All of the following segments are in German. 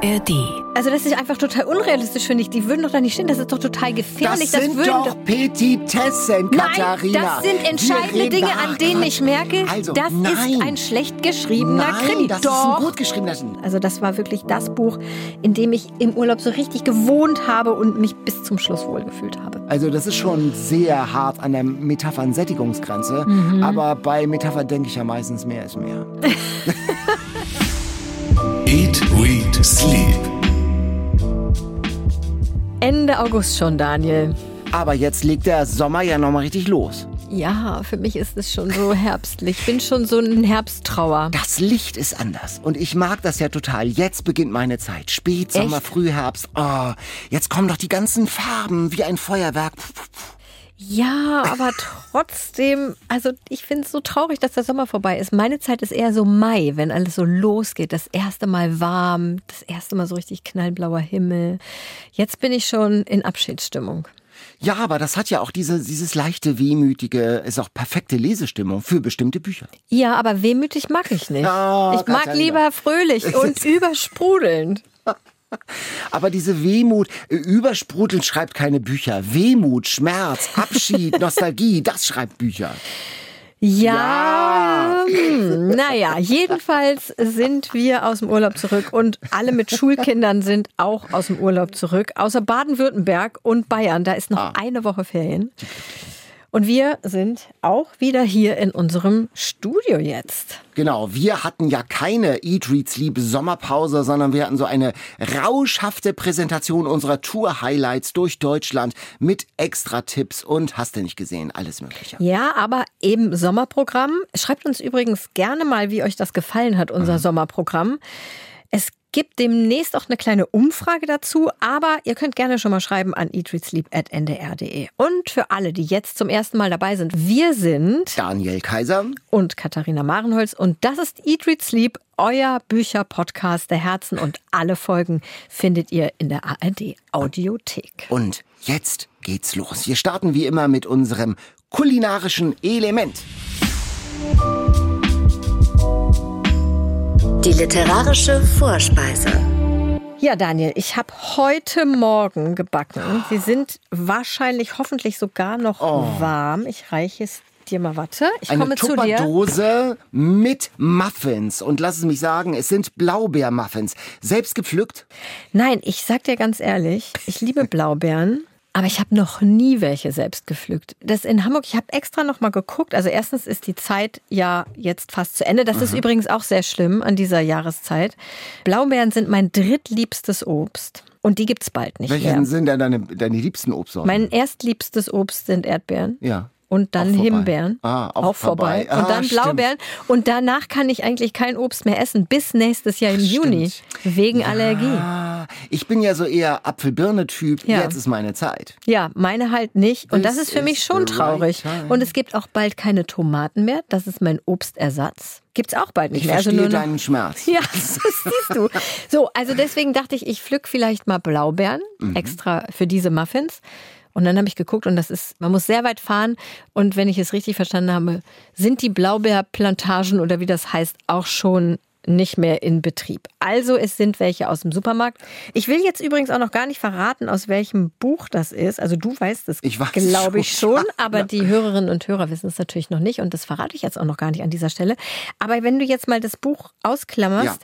ARD. Also das ist einfach total unrealistisch, finde ich. Die würden doch da nicht stehen. Das ist doch total gefährlich. Das sind doch Petitessen, Katharina. Nein, das sind entscheidende Dinge, an denen ich merke, das ist ein schlecht geschriebener Krimi. Das doch. ist ein gut geschriebener. Also das war wirklich das Buch, in dem ich im Urlaub so richtig gewohnt habe und mich bis zum Schluss wohlgefühlt habe. Also das ist schon sehr hart an der Metaphern-Sättigungsgrenze. Aber bei Metaphern denke ich ja meistens, mehr ist mehr. Eat, Read, Sleep. Ende August schon, Daniel. Aber jetzt legt der Sommer ja nochmal richtig los. Ja, für mich ist es schon so herbstlich. Ich bin schon so in Herbsttrauer. Das Licht ist anders und ich mag das ja total. Jetzt beginnt meine Zeit. Spätsommer, Frühherbst. Oh, jetzt kommen doch die ganzen Farben wie ein Feuerwerk. Ja, aber trotzdem, also ich finde es so traurig, dass der Sommer vorbei ist. Meine Zeit ist eher so Mai, wenn alles so losgeht. Das erste Mal warm, das erste Mal so richtig knallblauer Himmel. Jetzt bin ich schon in Abschiedsstimmung. Ja, aber das hat ja auch dieses leichte, wehmütige, ist auch perfekte Lesestimmung für bestimmte Bücher. Ja, aber wehmütig mag ich nicht. Oh, ich mag Katharina. lieber fröhlich und übersprudelnd. Aber diese Wehmut, übersprudelnd schreibt keine Bücher. Wehmut, Schmerz, Abschied, Nostalgie, das schreibt Bücher. Ja, naja, jedenfalls sind wir aus dem Urlaub zurück und alle mit Schulkindern sind auch aus dem Urlaub zurück, außer Baden-Württemberg und Bayern. Da ist noch eine Woche Ferien. Und wir sind auch wieder hier in unserem Studio jetzt. Genau, wir hatten ja keine Eat, Read, Sleep Sommerpause, sondern wir hatten so eine rauschhafte Präsentation unserer Tour-Highlights durch Deutschland mit Extra-Tipps und hast du nicht gesehen, alles Mögliche. Ja, aber eben Sommerprogramm. Schreibt uns übrigens gerne mal, wie euch das gefallen hat, unser Sommerprogramm. Es gibt demnächst auch eine kleine Umfrage dazu, aber ihr könnt gerne schon mal schreiben an eatreadsleep@ndr.de. Und für alle, die jetzt zum ersten Mal dabei sind, wir sind Daniel Kaiser und Katharina Marenholz und das ist Eat, Read, Sleep, euer Bücher-Podcast der Herzen und alle Folgen findet ihr in der ARD-Audiothek. und jetzt geht's los. Wir starten wie immer mit unserem kulinarischen Element. Die literarische Vorspeise. Ja, Daniel, ich habe heute Morgen gebacken. Sie sind wahrscheinlich, hoffentlich sogar noch warm. Ich reiche es dir mal, warte. Ich Eine komme zu dir. Tupperdose mit Muffins. Und lass es mich sagen, es sind Blaubeermuffins. Selbst gepflückt? Nein, ich sag dir ganz ehrlich, ich liebe Blaubeeren. Aber ich habe noch nie welche selbst gepflückt. Das in Hamburg, ich habe extra noch mal geguckt. Also erstens ist die Zeit ja jetzt fast zu Ende. Das ist übrigens auch sehr schlimm an dieser Jahreszeit. Blaubeeren sind mein drittliebstes Obst. Und die gibt's bald nicht Welche mehr. sind denn deine liebsten Obstsorten? Mein erstliebstes Obst sind Erdbeeren. Ja. Und dann Auch vorbei. Himbeeren. Auch vorbei. vorbei. Und dann Stimmt. Blaubeeren. Und danach kann ich eigentlich kein Obst mehr essen. Bis nächstes Jahr im Juni. Wegen Allergie. Ich bin ja so eher Apfel-Birne-Typ. Ja. Jetzt ist meine Zeit. Ja, meine halt nicht. Und das This ist für mich is schon the traurig. right time. Und es gibt auch bald keine Tomaten mehr. Das ist mein Obstersatz. Gibt's auch bald nicht Ich mehr. verstehe nur noch. deinen Schmerz. Ja, das siehst du. So, also deswegen dachte ich pflück vielleicht mal Blaubeeren extra für diese Muffins. Und dann habe ich geguckt und das ist, man muss sehr weit fahren. Und wenn ich es richtig verstanden habe, sind die Blaubeerplantagen oder wie das heißt auch schon nicht mehr in Betrieb. Also es sind welche aus dem Supermarkt. Ich will jetzt übrigens auch noch gar nicht verraten, aus welchem Buch das ist. Also du weißt es, Ich weiß glaube ich schon. schon. Aber die Hörerinnen und Hörer wissen es natürlich noch nicht. Und das verrate ich jetzt auch noch gar nicht an dieser Stelle. Aber wenn du jetzt mal das Buch ausklammerst,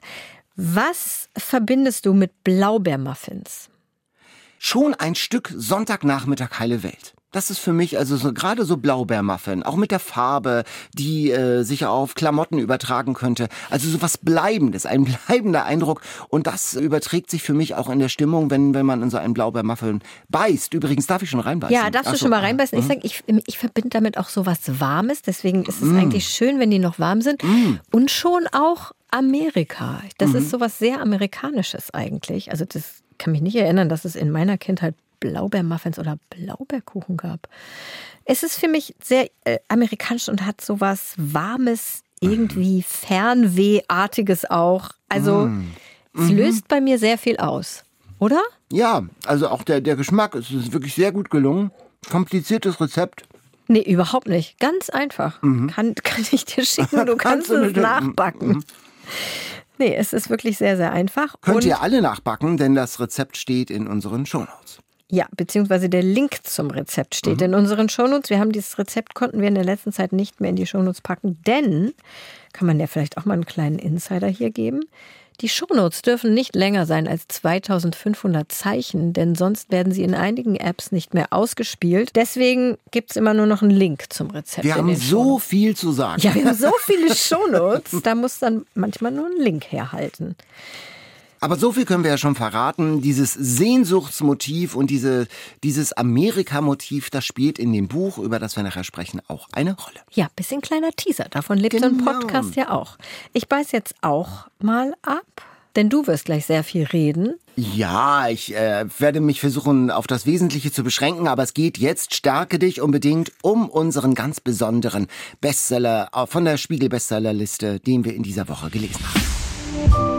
was verbindest du mit Blaubeermuffins? Schon ein Stück Sonntagnachmittag heile Welt. Das ist für mich also so, gerade so Blaubeermuffin, auch mit der Farbe, die sich auf Klamotten übertragen könnte. Also so was Bleibendes, ein bleibender Eindruck. Und das überträgt sich für mich auch in der Stimmung, wenn man in so einen Blaubeermuffin beißt. Übrigens, darf ich schon reinbeißen? Ja, darfst du schon mal reinbeißen. Ich sage, ich verbinde damit auch so was Warmes. Deswegen ist es eigentlich schön, wenn die noch warm sind. Und schon auch Amerika. Das ist so was sehr Amerikanisches eigentlich. Also das kann mich nicht erinnern, dass es in meiner Kindheit Blaubeermuffins oder Blaubeerkuchen gab. Es ist für mich sehr amerikanisch und hat so was Warmes, irgendwie Fernwehartiges auch. Also es löst bei mir sehr viel aus, oder? Ja, also auch der Geschmack ist wirklich sehr gut gelungen. Kompliziertes Rezept. Nee, überhaupt nicht. Ganz einfach. Kann ich dir schicken, du kannst es nachbacken. Nee, es ist wirklich sehr, sehr einfach. Könnt ihr alle nachbacken, denn das Rezept steht in unseren Shownotes. Ja, beziehungsweise der Link zum Rezept steht in unseren Shownotes. Wir haben dieses Rezept, konnten wir in der letzten Zeit nicht mehr in die Shownotes packen, denn, kann man ja vielleicht auch mal einen kleinen Insider hier geben, die Shownotes dürfen nicht länger sein als 2500 Zeichen, denn sonst werden sie in einigen Apps nicht mehr ausgespielt. Deswegen gibt es immer nur noch einen Link zum Rezept. Wir haben so viel zu sagen. Ja, wir haben so viele Shownotes, da muss dann manchmal nur ein Link herhalten. Aber so viel können wir ja schon verraten. Dieses Sehnsuchtsmotiv und dieses Amerika-Motiv, das spielt in dem Buch, über das wir nachher sprechen, auch eine Rolle. Ja, bisschen kleiner Teaser. Davon lebt so ein Podcast ja auch. Ich beiß jetzt auch mal ab, denn du wirst gleich sehr viel reden. Ja, ich werde mich versuchen, auf das Wesentliche zu beschränken, aber es geht jetzt, stärke dich unbedingt, um unseren ganz besonderen Bestseller von der Spiegel-Bestsellerliste, den wir in dieser Woche gelesen haben.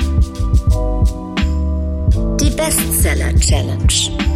Die Bestseller-Challenge.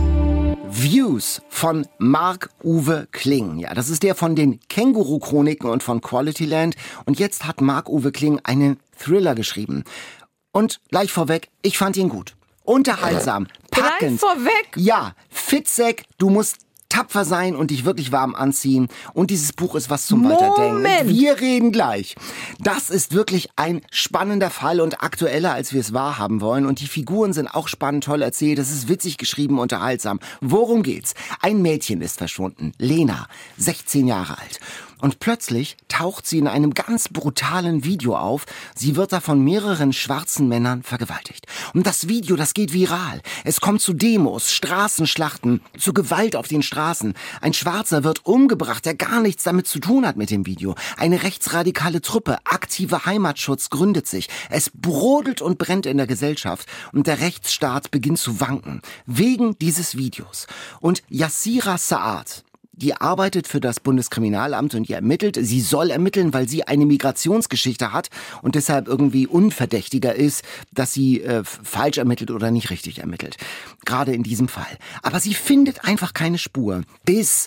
Views von Marc-Uwe Kling. Ja, das ist der von den Känguru-Chroniken und von Quality Land. Und jetzt hat Marc-Uwe Kling einen Thriller geschrieben. Und gleich vorweg, ich fand ihn gut. Unterhaltsam, packend. Gleich vorweg? Ja, Fitzek, du musst tapfer sein und dich wirklich warm anziehen. Und dieses Buch ist was zum Weiterdenken. Wir reden gleich. Das ist wirklich ein spannender Fall und aktueller, als wir es wahrhaben wollen. Und die Figuren sind auch spannend, toll erzählt. Es ist witzig geschrieben, unterhaltsam. Worum geht's? Ein Mädchen ist verschwunden. Lena, 16 Jahre alt. Und plötzlich taucht sie in einem ganz brutalen Video auf. Sie wird da von mehreren schwarzen Männern vergewaltigt. Und das Video, das geht viral. Es kommt zu Demos, Straßenschlachten, zu Gewalt auf den Straßen. Ein Schwarzer wird umgebracht, der gar nichts damit zu tun hat mit dem Video. Eine rechtsradikale Truppe, aktiver Heimatschutz, gründet sich. Es brodelt und brennt in der Gesellschaft. Und der Rechtsstaat beginnt zu wanken. Wegen dieses Videos. Und Yassira Saad, die arbeitet für das Bundeskriminalamt und die ermittelt. Sie soll ermitteln, weil sie eine Migrationsgeschichte hat und deshalb irgendwie unverdächtiger ist, dass sie falsch ermittelt oder nicht richtig ermittelt. Gerade in diesem Fall. Aber sie findet einfach keine Spur. Bis,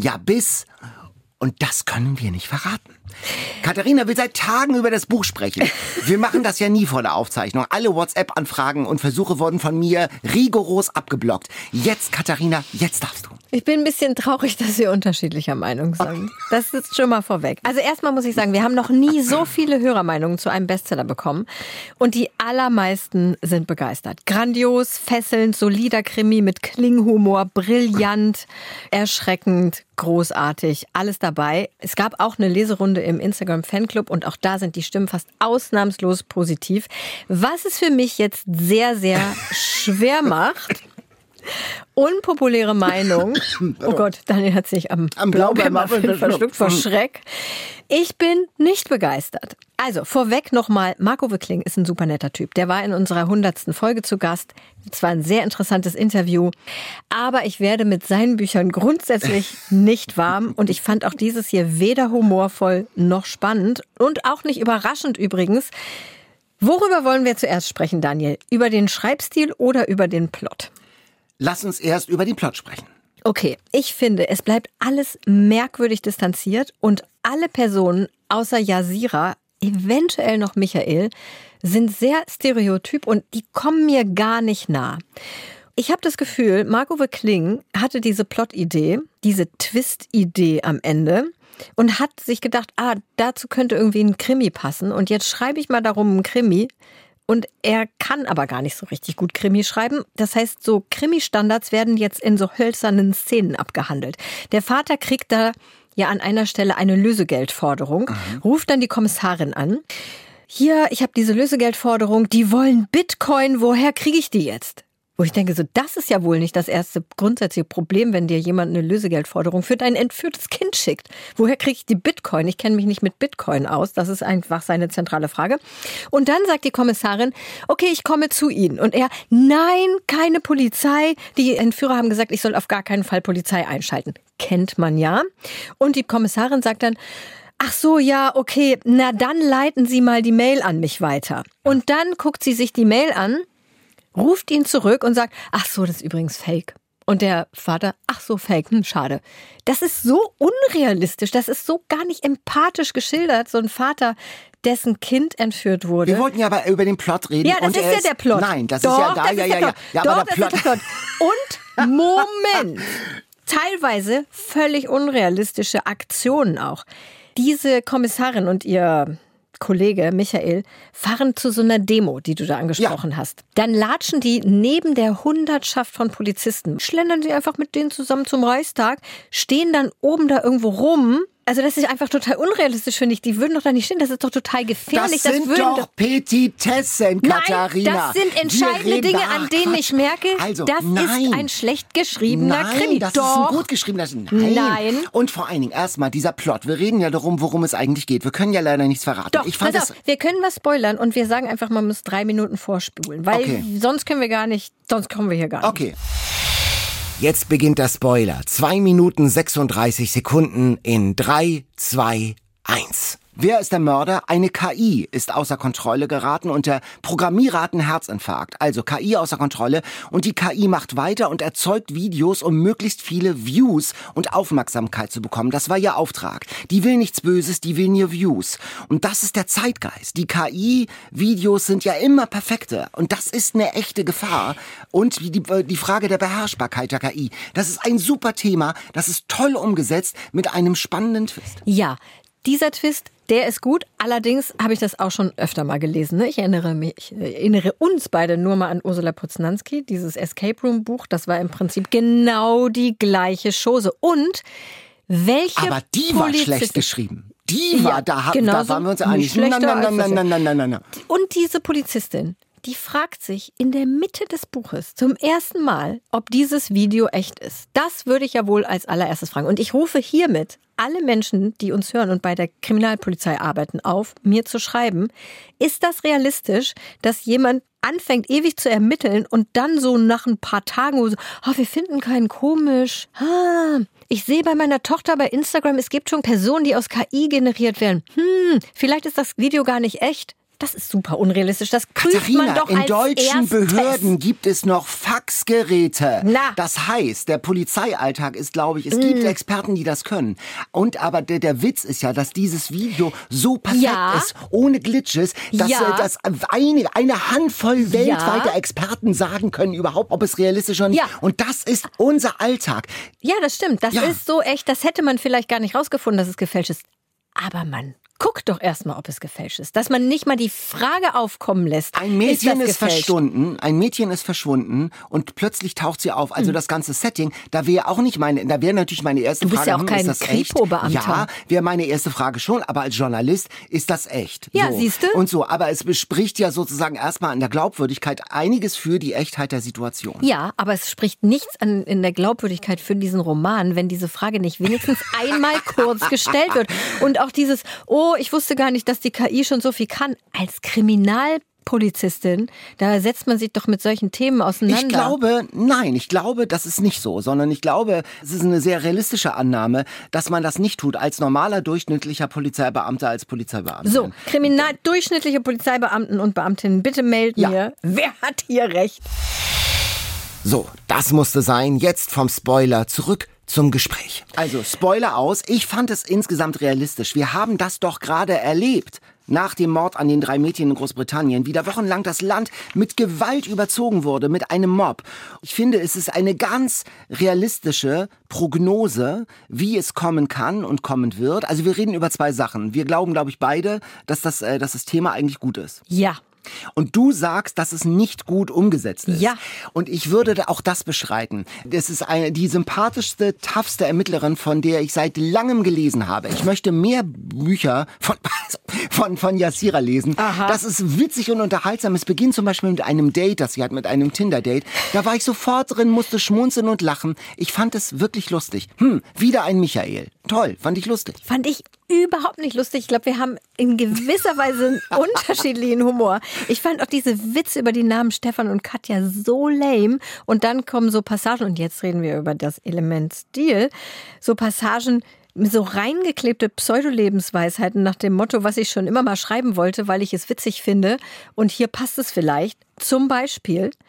und das können wir nicht verraten. Katharina will seit Tagen über das Buch sprechen. Wir machen das ja nie vor der Aufzeichnung. Alle WhatsApp-Anfragen und Versuche wurden von mir rigoros abgeblockt. Jetzt, Katharina, jetzt darfst du. Ich bin ein bisschen traurig, dass wir unterschiedlicher Meinung sind. Das ist schon mal vorweg. Also erstmal muss ich sagen, wir haben noch nie so viele Hörermeinungen zu einem Bestseller bekommen. Und die allermeisten sind begeistert. Grandios, fesselnd, solider Krimi mit Klinghumor, brillant, erschreckend, großartig, alles dabei. Es gab auch eine Leserunde im Instagram-Fanclub und auch da sind die Stimmen fast ausnahmslos positiv. Was es für mich jetzt sehr, sehr schwer macht, unpopuläre Meinung. Oh Gott, Daniel hat sich am Blaubeermuffin verschluckt vor Schreck. Ich bin nicht begeistert. Also, vorweg nochmal, Marc-Uwe Kling ist ein super netter Typ. Der war in unserer 100. Folge zu Gast. Es war ein sehr interessantes Interview. Aber ich werde mit seinen Büchern grundsätzlich nicht warm. Und ich fand auch dieses hier weder humorvoll noch spannend. Und auch nicht überraschend übrigens. Worüber wollen wir zuerst sprechen, Daniel? Über den Schreibstil oder über den Plot? Lass uns erst über den Plot sprechen. Okay, ich finde, es bleibt alles merkwürdig distanziert und alle Personen außer Yassira, eventuell noch Michael, sind sehr stereotyp und die kommen mir gar nicht nah. Ich habe das Gefühl, Marc-Uwe Kling hatte diese Plot-Idee, diese Twist-Idee am Ende und hat sich gedacht, dazu könnte irgendwie ein Krimi passen und jetzt schreibe ich mal darum einen Krimi. Und er kann aber gar nicht so richtig gut Krimi schreiben. Das heißt, so Krimi-Standards werden jetzt in so hölzernen Szenen abgehandelt. Der Vater kriegt da ja an einer Stelle eine Lösegeldforderung, ruft dann die Kommissarin an. Hier, ich habe diese Lösegeldforderung, die wollen Bitcoin, woher kriege ich die jetzt? Wo ich denke, so das ist ja wohl nicht das erste grundsätzliche Problem, wenn dir jemand eine Lösegeldforderung für dein entführtes Kind schickt. Woher kriege ich die Bitcoin? Ich kenne mich nicht mit Bitcoin aus. Das ist einfach seine zentrale Frage. Und dann sagt die Kommissarin, okay, ich komme zu Ihnen. Und er, nein, keine Polizei. Die Entführer haben gesagt, ich soll auf gar keinen Fall Polizei einschalten. Kennt man ja. Und die Kommissarin sagt dann, ach so, ja, okay, na dann leiten Sie mal die Mail an mich weiter. Und dann guckt sie sich die Mail an, ruft ihn zurück und sagt, ach so, das ist übrigens fake. Und der Vater, ach so, Fake, schade. Das ist so unrealistisch, das ist so gar nicht empathisch geschildert, so ein Vater, dessen Kind entführt wurde. Wir wollten ja aber über den Plot reden. Ja, das ist ja der Plot. Nein, das Doch, ist ja da, das ja, ist ja, der ja. Plot. Ja, Doch, aber das der ist der Plot. Und, Moment, teilweise völlig unrealistische Aktionen auch. Diese Kommissarin und ihr Kollege Michael fahren zu so einer Demo, die du da angesprochen hast. Dann latschen die neben der Hundertschaft von Polizisten, schlendern sie einfach mit denen zusammen zum Reichstag, stehen dann oben da irgendwo rum. Also das ist einfach total unrealistisch, finde ich. Die würden doch da nicht stehen, das ist doch total gefährlich. Das sind doch Petitessen, Katharina. Nein, das sind entscheidende Dinge, an denen ich merke, also, das ist ein schlecht geschriebener Krimi. Das doch. ist ein gut geschriebener Nein. Und vor allen Dingen erstmal dieser Plot. Wir reden ja darum, worum es eigentlich geht. Wir können ja leider nichts verraten. Doch, pass auf, wir können was spoilern und wir sagen einfach, man muss 3 Minuten vorspulen. Weil sonst können wir gar nicht, sonst kommen wir hier gar nicht. Okay. Jetzt beginnt der Spoiler. 2 Minuten 36 Sekunden in 3, 2, 1. Wer ist der Mörder? Eine KI ist außer Kontrolle geraten und der Programmierer hat einen Herzinfarkt. Also KI außer Kontrolle und die KI macht weiter und erzeugt Videos, um möglichst viele Views und Aufmerksamkeit zu bekommen. Das war ihr Auftrag. Die will nichts Böses, die will nur Views. Und das ist der Zeitgeist. Die KI-Videos sind ja immer perfekte und das ist eine echte Gefahr. Und die Frage der Beherrschbarkeit der KI. Das ist ein super Thema, das ist toll umgesetzt mit einem spannenden Twist. Ja. Dieser Twist, der ist gut. Allerdings habe ich das auch schon öfter mal gelesen. Ich erinnere uns beide nur mal an Ursula Poznanski, dieses Escape Room Buch. Das war im Prinzip genau die gleiche Chose. Und welche Aber die war schlecht geschrieben. Die war, da waren wir uns einig. Nein. Und diese Polizistin, die fragt sich in der Mitte des Buches zum ersten Mal, ob dieses Video echt ist. Das würde ich ja wohl als allererstes fragen. Und ich rufe hiermit alle Menschen, die uns hören und bei der Kriminalpolizei arbeiten, auf, mir zu schreiben, ist das realistisch, dass jemand anfängt ewig zu ermitteln und dann so nach ein paar Tagen, wir finden keinen komisch. Ich sehe bei meiner Tochter bei Instagram, es gibt schon Personen, die aus KI generiert werden. Vielleicht ist das Video gar nicht echt. Das ist super unrealistisch. Das prüft Katharina, man doch in als deutschen Behörden Ersttest. gibt es noch Faxgeräte. Na. Das heißt, der Polizeialltag ist, glaube ich, es gibt Experten, die das können. Und aber der Witz ist ja, dass dieses Video so perfekt ist, ohne Glitches, dass eine Handvoll weltweiter Experten sagen können überhaupt, ob es realistisch ist oder nicht. Ja. Und das ist unser Alltag. Ja, das stimmt. Das ist so echt. Das hätte man vielleicht gar nicht rausgefunden, dass es gefälscht ist. Aber man guckt doch erstmal, ob es gefälscht ist. Dass man nicht mal die Frage aufkommen lässt. Ein Mädchen ist verschwunden und plötzlich taucht sie auf. Also das ganze Setting, da wäre natürlich meine erste Frage. Du bist ja auch kein ist das echt? Kripo-Beamter. Ja, wäre meine erste Frage schon, aber als Journalist ist das echt. Ja, so. siehst du? Und so, aber es bespricht ja sozusagen erstmal an der Glaubwürdigkeit einiges für die Echtheit der Situation. Ja, aber es spricht nichts in der Glaubwürdigkeit für diesen Roman, wenn diese Frage nicht wenigstens einmal kurz gestellt wird. Und auch dieses, ich wusste gar nicht, dass die KI schon so viel kann. Als Kriminalpolizistin, da setzt man sich doch mit solchen Themen auseinander. Ich glaube, das ist nicht so, sondern ich glaube, es ist eine sehr realistische Annahme, dass man das nicht tut als normaler, durchschnittlicher Polizeibeamter, als Polizeibeamtin. So, durchschnittliche Polizeibeamten und Beamtinnen, bitte melden mir, wer hat hier recht? So, das musste sein. Jetzt vom Spoiler zurück zum Gespräch. Also, Spoiler aus. Ich fand es insgesamt realistisch. Wir haben das doch gerade erlebt. Nach dem Mord an den 3 Mädchen in Großbritannien, wie da wochenlang das Land mit Gewalt überzogen wurde, mit einem Mob. Ich finde, es ist eine ganz realistische Prognose, wie es kommen kann und kommen wird. Also wir reden über 2 Sachen. Wir glauben, glaube ich, beide, dass das Thema eigentlich gut ist. Ja. Und du sagst, dass es nicht gut umgesetzt ist. Ja. Und ich würde auch das beschreiten. Das ist die sympathischste, toughste Ermittlerin, von der ich seit langem gelesen habe. Ich möchte mehr Bücher von Yassira lesen. Aha. Das ist witzig und unterhaltsam. Es beginnt zum Beispiel mit einem Date, das sie hat, mit einem Tinder-Date. Da war ich sofort drin, musste schmunzeln und lachen. Ich fand es wirklich lustig. Wieder ein Michael. Toll, fand ich lustig. Fand ich überhaupt nicht lustig. Ich glaube, wir haben in gewisser Weise einen unterschiedlichen Humor. Ich fand auch diese Witze über die Namen Stefan und Katja so lame. Und dann kommen so Passagen, und jetzt reden wir über das Element Stil, so Passagen, so reingeklebte Pseudolebensweisheiten nach dem Motto, was ich schon immer mal schreiben wollte, weil ich es witzig finde. Und hier passt es vielleicht. Zum Beispiel,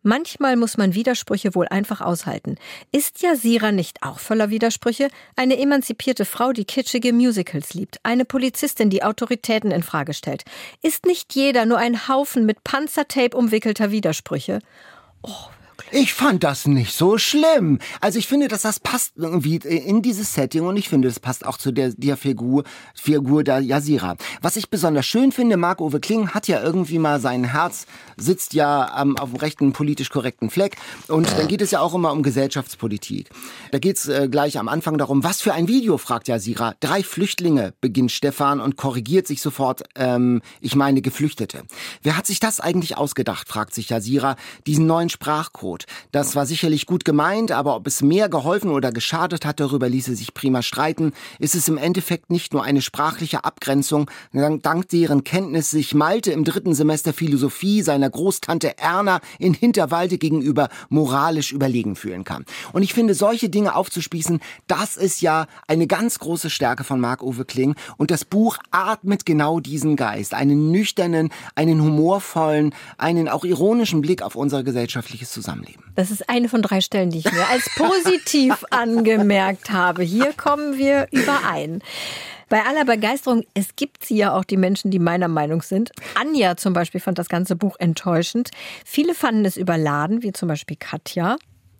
Manchmal muss man Widersprüche wohl einfach aushalten. Ist Yazira nicht auch voller Widersprüche? Eine emanzipierte Frau, die kitschige Musicals liebt. Eine Polizistin, die Autoritäten in Frage stellt. Ist nicht jeder nur ein Haufen mit Panzertape umwickelter Widersprüche? Oh, ich fand das nicht so schlimm. Also ich finde, dass das passt irgendwie in dieses Setting und ich finde, das passt auch zu der Figur der Yazira. Was ich besonders schön finde, Marc-Uwe Kling hat ja irgendwie mal sein Herz, sitzt ja auf dem rechten politisch korrekten Fleck und dann geht es ja auch immer um Gesellschaftspolitik. Da geht's gleich am Anfang darum, was für ein Video, fragt Yazira. 3 Flüchtlinge, beginnt Stefan und korrigiert sich sofort, ich meine Geflüchtete. Wer hat sich das eigentlich ausgedacht, fragt sich Yazira, diesen neuen Sprachcode. Das war sicherlich gut gemeint, aber ob es mehr geholfen oder geschadet hat, darüber ließe sich prima streiten. Ist es im Endeffekt nicht nur eine sprachliche Abgrenzung, dank deren Kenntnis sich Malte im 3. Semester Philosophie seiner Großtante Erna in Hinterwalde gegenüber moralisch überlegen fühlen kann. Und ich finde, solche Dinge aufzuspießen, das ist ja eine ganz große Stärke von Marc-Uwe Kling. Und das Buch atmet genau diesen Geist. Einen nüchternen, einen humorvollen, einen auch ironischen Blick auf unser gesellschaftliches Zusammenleben. Das ist eine von 3 Stellen, die ich mir als positiv angemerkt habe. Hier kommen wir überein. Bei aller Begeisterung, es gibt sie ja auch die Menschen, die meiner Meinung sind. Anja zum Beispiel fand das ganze Buch enttäuschend. Viele fanden es überladen, wie zum Beispiel Katja.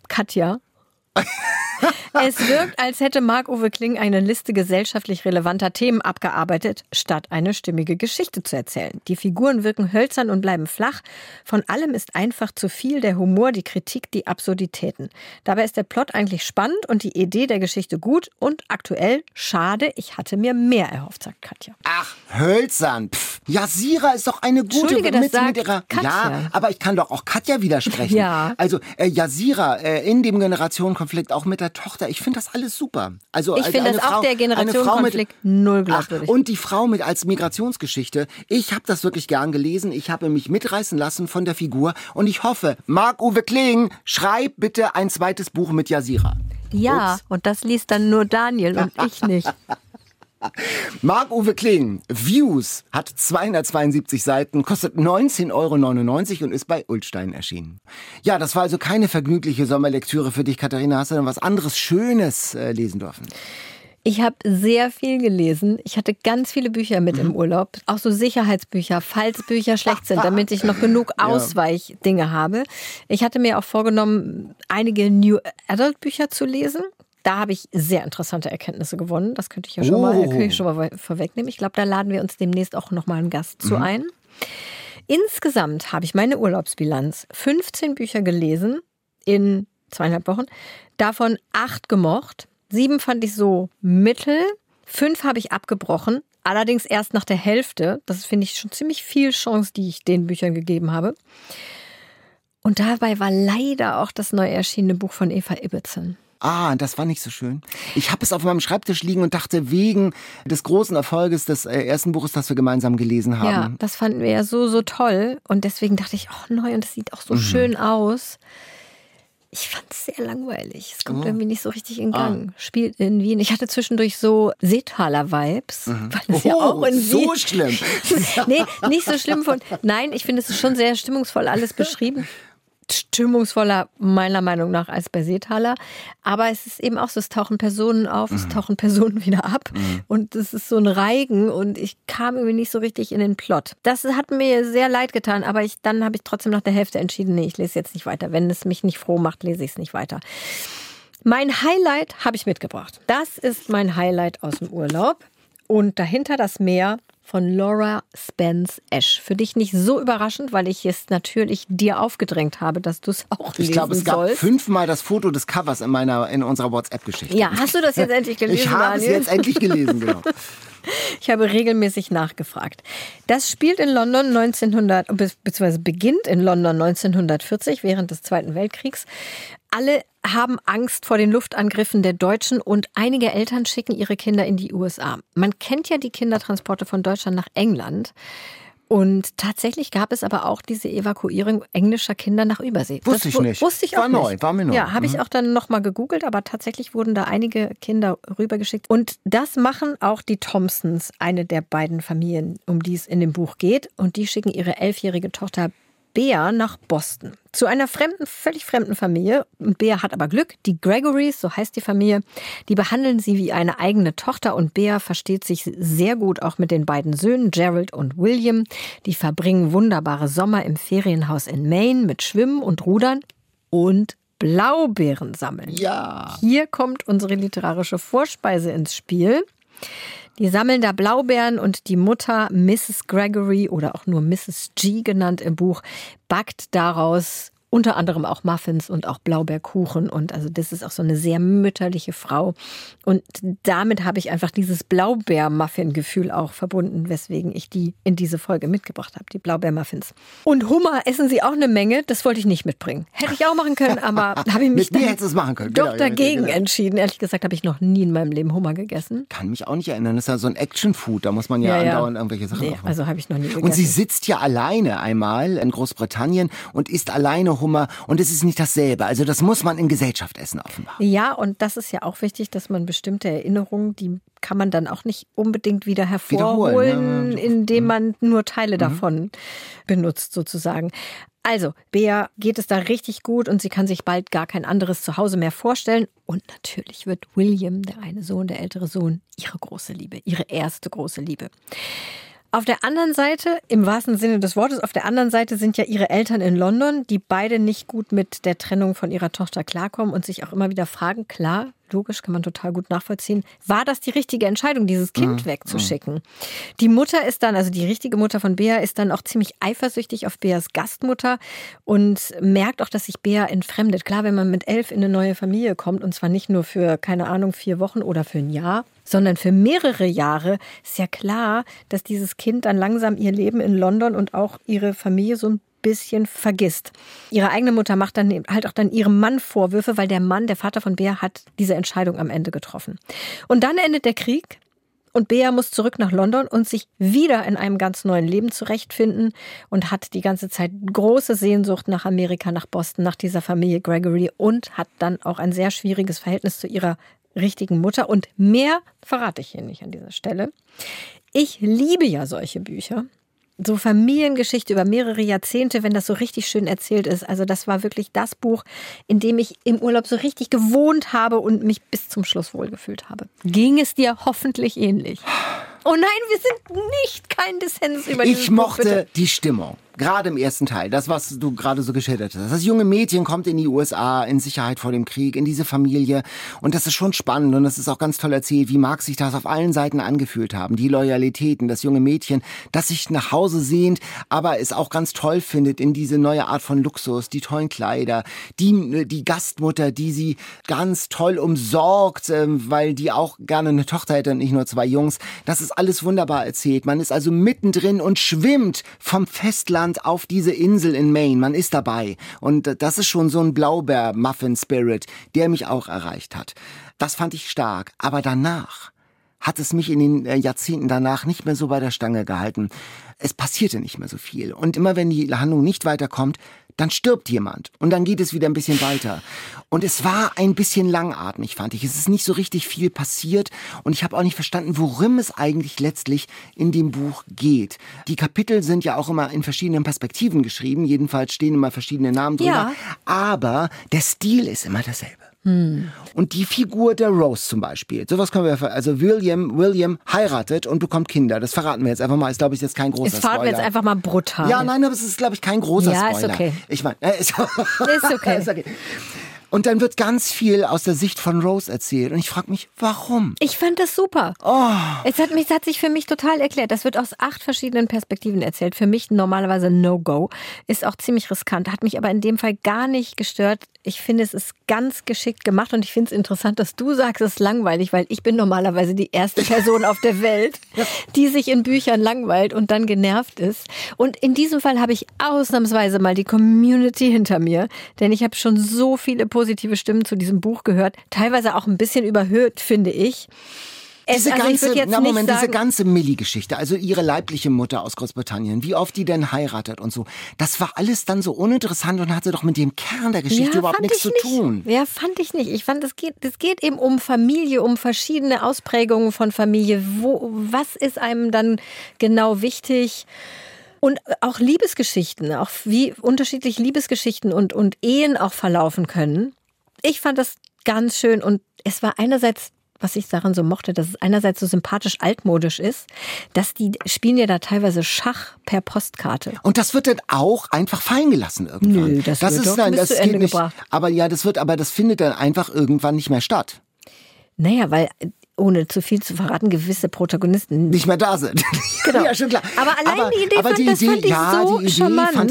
Es wirkt, als hätte Marc-Uwe Kling eine Liste gesellschaftlich relevanter Themen abgearbeitet, statt eine stimmige Geschichte zu erzählen. Die Figuren wirken hölzern und bleiben flach. Von allem ist einfach zu viel, der Humor, die Kritik, die Absurditäten. Dabei ist der Plot eigentlich spannend und die Idee der Geschichte gut und aktuell. Schade, ich hatte mir mehr erhofft, sagt Katja. Ach, hölzern. Yazira ist doch eine gute mit ihrer. Katja. Ja, aber ich kann doch auch Katja widersprechen. Ja. Also Yazira in dem Generationenkonflikt auch mit der Tochter. Ich finde das alles super. Also ich finde das auch der Generationenkonflikt null glaubwürdig. Und die Frau mit als Migrationsgeschichte. Ich habe das wirklich gern gelesen. Ich habe mich mitreißen lassen von der Figur und ich hoffe, Marc-Uwe Kling, schreib bitte ein zweites Buch mit Yazira. Ja, Ups. und das liest dann nur Daniel und ich nicht. Marc-Uwe Kling, Views, hat 272 Seiten, kostet 19,99 € und ist bei Ullstein erschienen. Ja, das war also keine vergnügliche Sommerlektüre für dich, Katharina. Hast du denn was anderes Schönes lesen dürfen? Ich habe sehr viel gelesen. Ich hatte ganz viele Bücher mit im Urlaub. Auch so Sicherheitsbücher, falls Bücher schlecht sind, damit ich noch genug Ausweichdinge habe. Ich hatte mir auch vorgenommen, einige New Adult Bücher zu lesen. Da habe ich sehr interessante Erkenntnisse gewonnen. Das könnte ich ja schon mal vorwegnehmen. Ich glaube, da laden wir uns demnächst auch noch mal einen Gast zu ein. Insgesamt habe ich meine Urlaubsbilanz 15 Bücher gelesen in 2,5 Wochen. Davon 8 gemocht. 7 fand ich so mittel. 5 habe ich abgebrochen. Allerdings erst nach der Hälfte. Das finde ich schon ziemlich viel Chance, die ich den Büchern gegeben habe. Und dabei war leider auch das neu erschienene Buch von Eva Ibbetson. Ah, das war nicht so schön. Ich habe es auf meinem Schreibtisch liegen und dachte, wegen des großen Erfolges des ersten Buches, das wir gemeinsam gelesen haben. Ja, das fanden wir ja so toll. Und deswegen dachte ich, neu und das sieht auch so schön aus. Ich fand es sehr langweilig. Es kommt irgendwie nicht so richtig in Gang. Spielt in Wien. Ich hatte zwischendurch so Seethaler-Vibes. Weil es ja auch in Wien. So schlimm. Nee, nicht so schlimm. Nein, ich finde, es ist schon sehr stimmungsvoll alles beschrieben. Stimmungsvoller meiner Meinung nach als bei Seethaler. Aber es ist eben auch so, es tauchen Personen auf, es tauchen Personen wieder ab. Und es ist so ein Reigen und ich kam irgendwie nicht so richtig in den Plot. Das hat mir sehr leid getan, aber dann habe ich trotzdem nach der Hälfte entschieden, nee, ich lese jetzt nicht weiter. Wenn es mich nicht froh macht, lese ich es nicht weiter. Mein Highlight habe ich mitgebracht. Das ist mein Highlight aus dem Urlaub. Und dahinter das Meer von Laura Spence Ash. Für dich nicht so überraschend, weil ich es natürlich dir aufgedrängt habe, dass du es auch lesen sollst. Ich glaube, es gab 5-mal das Foto des Covers in unserer WhatsApp-Geschichte. Ja, hast du das jetzt endlich gelesen, Ich habe es jetzt endlich gelesen, genau. Ich habe regelmäßig nachgefragt. Das spielt in London beziehungsweise beginnt in London 1940 während des Zweiten Weltkriegs. Alle haben Angst vor den Luftangriffen der Deutschen und einige Eltern schicken ihre Kinder in die USA. Man kennt ja die Kindertransporte von Deutschland nach England. Und tatsächlich gab es aber auch diese Evakuierung englischer Kinder nach Übersee. Wusste ich nicht. Wusste ich auch nicht. War mir neu. Ja, habe ich auch dann nochmal gegoogelt, aber tatsächlich wurden da einige Kinder rübergeschickt. Und das machen auch die Thompsons, eine der beiden Familien, um die es in dem Buch geht. Und die schicken ihre 11-jährige Tochter Bea nach Boston. Zu einer völlig fremden Familie. Und Bea hat aber Glück. Die Gregorys, so heißt die Familie, die behandeln sie wie eine eigene Tochter. Und Bea versteht sich sehr gut auch mit den beiden Söhnen, Gerald und William. Die verbringen wunderbare Sommer im Ferienhaus in Maine mit Schwimmen und Rudern und Blaubeeren sammeln. Ja. Hier kommt unsere literarische Vorspeise ins Spiel. Die sammeln da Blaubeeren und die Mutter, Mrs. Gregory oder auch nur Mrs. G genannt im Buch, backt daraus unter anderem auch Muffins und auch Blaubeerkuchen. Und also das ist auch so eine sehr mütterliche Frau. Und damit habe ich einfach dieses Blaubeer-Muffin-Gefühl auch verbunden, weswegen ich die in diese Folge mitgebracht habe, die Blaubeer-Muffins. Und Hummer essen sie auch eine Menge, das wollte ich nicht mitbringen. Hätte ich auch machen können, aber habe ich mich Mit mir hättest du es machen können. doch dagegen entschieden. Ehrlich gesagt habe ich noch nie in meinem Leben Hummer gegessen. Kann mich auch nicht erinnern. Das ist ja so ein Action-Food, da muss man ja andauernd irgendwelche Sachen drauf machen. Also habe ich noch nie gegessen. Und sie sitzt ja alleine einmal in Großbritannien und isst alleine Hummer und es ist nicht dasselbe. Also das muss man in Gesellschaft essen offenbar. Ja, und das ist ja auch wichtig, dass man bestimmte Erinnerungen, die kann man dann auch nicht unbedingt wieder hervorholen, indem man nur Teile davon benutzt sozusagen. Also, Bea geht es da richtig gut und sie kann sich bald gar kein anderes Zuhause mehr vorstellen. Und natürlich wird William, der eine Sohn, der ältere Sohn, ihre große Liebe, ihre erste große Liebe. Auf der anderen Seite, im wahrsten Sinne des Wortes, auf der anderen Seite sind ja ihre Eltern in London, die beide nicht gut mit der Trennung von ihrer Tochter klarkommen und sich auch immer wieder fragen, klar, logisch, kann man total gut nachvollziehen, war das die richtige Entscheidung, dieses Kind wegzuschicken? Die Mutter ist dann, also die richtige Mutter von Bea, ist dann auch ziemlich eifersüchtig auf Beas Gastmutter und merkt auch, dass sich Bea entfremdet. Klar, wenn man mit 11 in eine neue Familie kommt und zwar nicht nur für, keine Ahnung, 4 Wochen oder für ein Jahr, sondern für mehrere Jahre, ist ja klar, dass dieses Kind dann langsam ihr Leben in London und auch ihre Familie so ein bisschen vergisst. Ihre eigene Mutter macht dann halt auch dann ihrem Mann Vorwürfe, weil der Mann, der Vater von Bea, hat diese Entscheidung am Ende getroffen. Und dann endet der Krieg und Bea muss zurück nach London und sich wieder in einem ganz neuen Leben zurechtfinden und hat die ganze Zeit große Sehnsucht nach Amerika, nach Boston, nach dieser Familie Gregory und hat dann auch ein sehr schwieriges Verhältnis zu ihrer richtigen Mutter. Und mehr verrate ich hier nicht an dieser Stelle. Ich liebe ja solche Bücher. So Familiengeschichte über mehrere Jahrzehnte, wenn das so richtig schön erzählt ist. Also das war wirklich das Buch, in dem ich im Urlaub so richtig gewohnt habe und mich bis zum Schluss wohlgefühlt habe. Ging es dir hoffentlich ähnlich? Oh nein, wir sind nicht kein Dissens über dieses Ich Buch, mochte bitte. die Stimmung. Gerade im ersten Teil, das, was du gerade so geschildert hast. Das junge Mädchen kommt in die USA, in Sicherheit vor dem Krieg, in diese Familie. Und das ist schon spannend und das ist auch ganz toll erzählt, wie mag sich das auf allen Seiten angefühlt haben. Die Loyalitäten, das junge Mädchen, das sich nach Hause sehnt, aber es auch ganz toll findet in diese neue Art von Luxus, die tollen Kleider, die Gastmutter, die sie ganz toll umsorgt, weil die auch gerne eine Tochter hätte und nicht nur 2 Jungs. Das ist alles wunderbar erzählt. Man ist also mittendrin und schwimmt vom Festland auf diese Insel in Maine. Man ist dabei. Und das ist schon so ein Blaubeer-Muffin-Spirit, der mich auch erreicht hat. Das fand ich stark. Aber danach hat es mich in den Jahrzehnten danach nicht mehr so bei der Stange gehalten. Es passierte nicht mehr so viel. Und immer wenn die Handlung nicht weiterkommt, dann stirbt jemand und dann geht es wieder ein bisschen weiter. Und es war ein bisschen langatmig, fand ich. Es ist nicht so richtig viel passiert und ich habe auch nicht verstanden, worum es eigentlich letztlich in dem Buch geht. Die Kapitel sind ja auch immer in verschiedenen Perspektiven geschrieben, jedenfalls stehen immer verschiedene Namen drüber, Ja. aber der Stil ist immer derselbe. Und die Figur der Rose zum Beispiel, sowas können wir, also William heiratet und bekommt Kinder. Das verraten wir jetzt einfach mal. Ist, glaube ich, jetzt kein großer Das verraten wir Spoiler. jetzt einfach mal brutal. Ja, nein, aber es ist, glaube ich, kein großer Ja, Spoiler. ist okay. Ich meine, Ist okay. ist okay. Und dann wird ganz viel aus der Sicht von Rose erzählt. Und ich frage mich, warum? Ich fand das super. Oh. Es hat sich für mich total erklärt. Das wird aus 8 verschiedenen Perspektiven erzählt. Für mich normalerweise No-Go. Ist auch ziemlich riskant. Hat mich aber in dem Fall gar nicht gestört. Ich finde, es ist ganz geschickt gemacht und ich finde es interessant, dass du sagst, es ist langweilig, weil ich bin normalerweise die erste Person auf der Welt, die sich in Büchern langweilt und dann genervt ist. Und in diesem Fall habe ich ausnahmsweise mal die Community hinter mir, denn ich habe schon so viele positive Stimmen zu diesem Buch gehört, teilweise auch ein bisschen überhöht, finde ich. Diese Diese ganze Millie-Geschichte, also ihre leibliche Mutter aus Großbritannien, wie oft die denn heiratet und so, das war alles dann so uninteressant und hatte doch mit dem Kern der Geschichte überhaupt nichts zu tun. Ja, fand ich nicht. Ich fand, es geht eben um Familie, um verschiedene Ausprägungen von Familie. Was ist einem dann genau wichtig? Und auch Liebesgeschichten, auch wie unterschiedlich Liebesgeschichten und Ehen auch verlaufen können. Ich fand das ganz schön und es war einerseits, was ich daran so mochte, dass es einerseits so sympathisch altmodisch ist, dass die spielen ja da teilweise Schach per Postkarte. Und das wird dann auch einfach fallen gelassen irgendwann. Nö, das wird doch bis zu Ende gebracht. Aber ja, das findet dann einfach irgendwann nicht mehr statt. Naja, weil, ohne zu viel zu verraten, gewisse Protagonisten nicht mehr da sind. Genau. Ja, schon klar. Aber allein die Idee fand ich so charmant.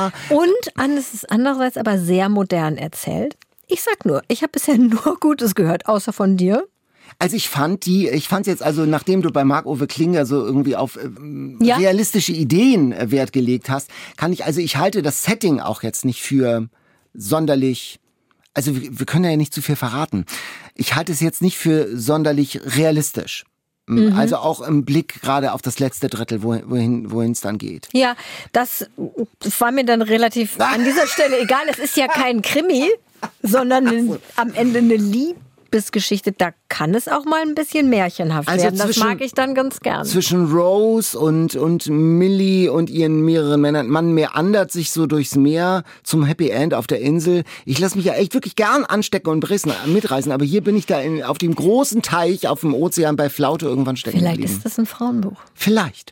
Und es ist andererseits aber sehr modern erzählt. Ich sag nur, ich habe bisher nur Gutes gehört, außer von dir. Also ich fand jetzt, also nachdem du bei Marc-Uwe Klinger so irgendwie auf realistische Ideen Wert gelegt hast, ich halte das Setting auch jetzt nicht für sonderlich, also wir können ja nicht zu viel verraten. Ich halte es jetzt nicht für sonderlich realistisch. Also auch im Blick gerade auf das letzte Drittel, wohin es dann geht. Ja, das war mir dann relativ an dieser Stelle egal. Es ist ja kein Krimi, sondern am Ende eine Liebesgeschichte. Da kann es auch mal ein bisschen märchenhaft werden. Das mag ich dann ganz gern. Zwischen Rose und Millie und ihren mehreren Männern. Man meandert sich so durchs Meer zum Happy End auf der Insel. Ich lasse mich ja echt wirklich gern anstecken und mitreißen. Aber hier bin ich da auf dem großen Teich auf dem Ozean bei Flaute irgendwann stecken geblieben. Vielleicht ist das ein Frauenbuch. Vielleicht.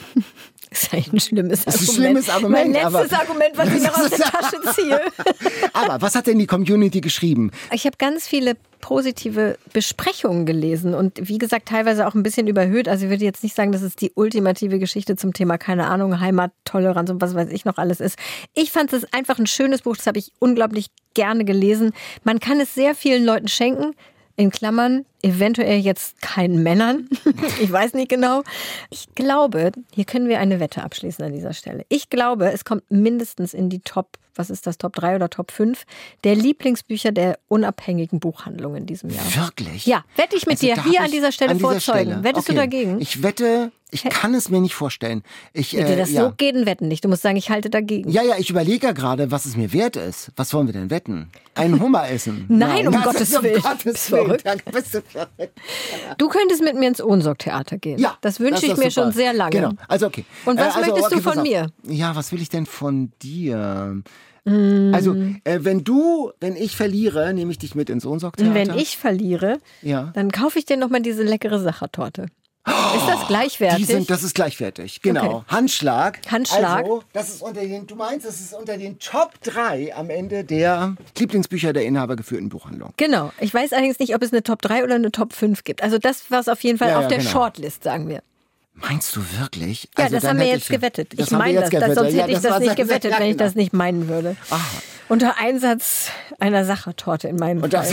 Das ist eigentlich ein schlimmes Argument. Das ist ein schlimmes Argument. Mein letztes Argument, was ich noch aus der Tasche ziehe. Aber was hat denn die Community geschrieben? Ich habe ganz viele positive Besprechungen gelesen und wie gesagt teilweise auch ein bisschen überhöht. Also ich würde jetzt nicht sagen, dass es die ultimative Geschichte zum Thema, keine Ahnung, Heimattoleranz und was weiß ich noch alles ist. Ich fand es einfach ein schönes Buch, das habe ich unglaublich gerne gelesen. Man kann es sehr vielen Leuten schenken. In Klammern, eventuell jetzt keinen Männern. Ich weiß nicht genau. Ich glaube, hier können wir eine Wette abschließen an dieser Stelle. Ich glaube, es kommt mindestens in die Top 3 oder Top 5 der Lieblingsbücher der unabhängigen Buchhandlung in diesem Jahr. Wirklich? Ja, wette ich mit dir hier an dieser Stelle vorzeugen. Wettest du dagegen? Ich wette, ich kann es mir nicht vorstellen. So geht ein Wetten nicht. Du musst sagen, ich halte dagegen. Ja, ich überlege ja gerade, was es mir wert ist. Was wollen wir denn wetten? Einen Hummer essen? Nein, um Gottes Willen. Verrückt. Du könntest mit mir ins Ohnsorg-Theater gehen. Ja, das wünsche ich mir schon sehr lange. Genau, also okay. Und was möchtest du von mir? Ja, was will ich denn von dir? Also, wenn ich verliere, nehme ich dich mit ins Ohnsorg-Theater. Wenn ich verliere, dann kaufe ich dir nochmal diese leckere Sachertorte. Ist das gleichwertig? Das ist gleichwertig, genau. Okay. Handschlag. Also, das ist das ist unter den Top 3 am Ende der Lieblingsbücher der inhabergeführten Buchhandlung. Genau. Ich weiß allerdings nicht, ob es eine Top 3 oder eine Top 5 gibt. Also das war es auf jeden Fall auf der Shortlist, sagen wir. Meinst du wirklich? Ja, also das haben wir jetzt gewettet. Ich meine das, sonst hätte ich das nicht gewettet, wenn ich das nicht meinen würde. Aha. Unter Einsatz einer Sachertorte in meinem Fall.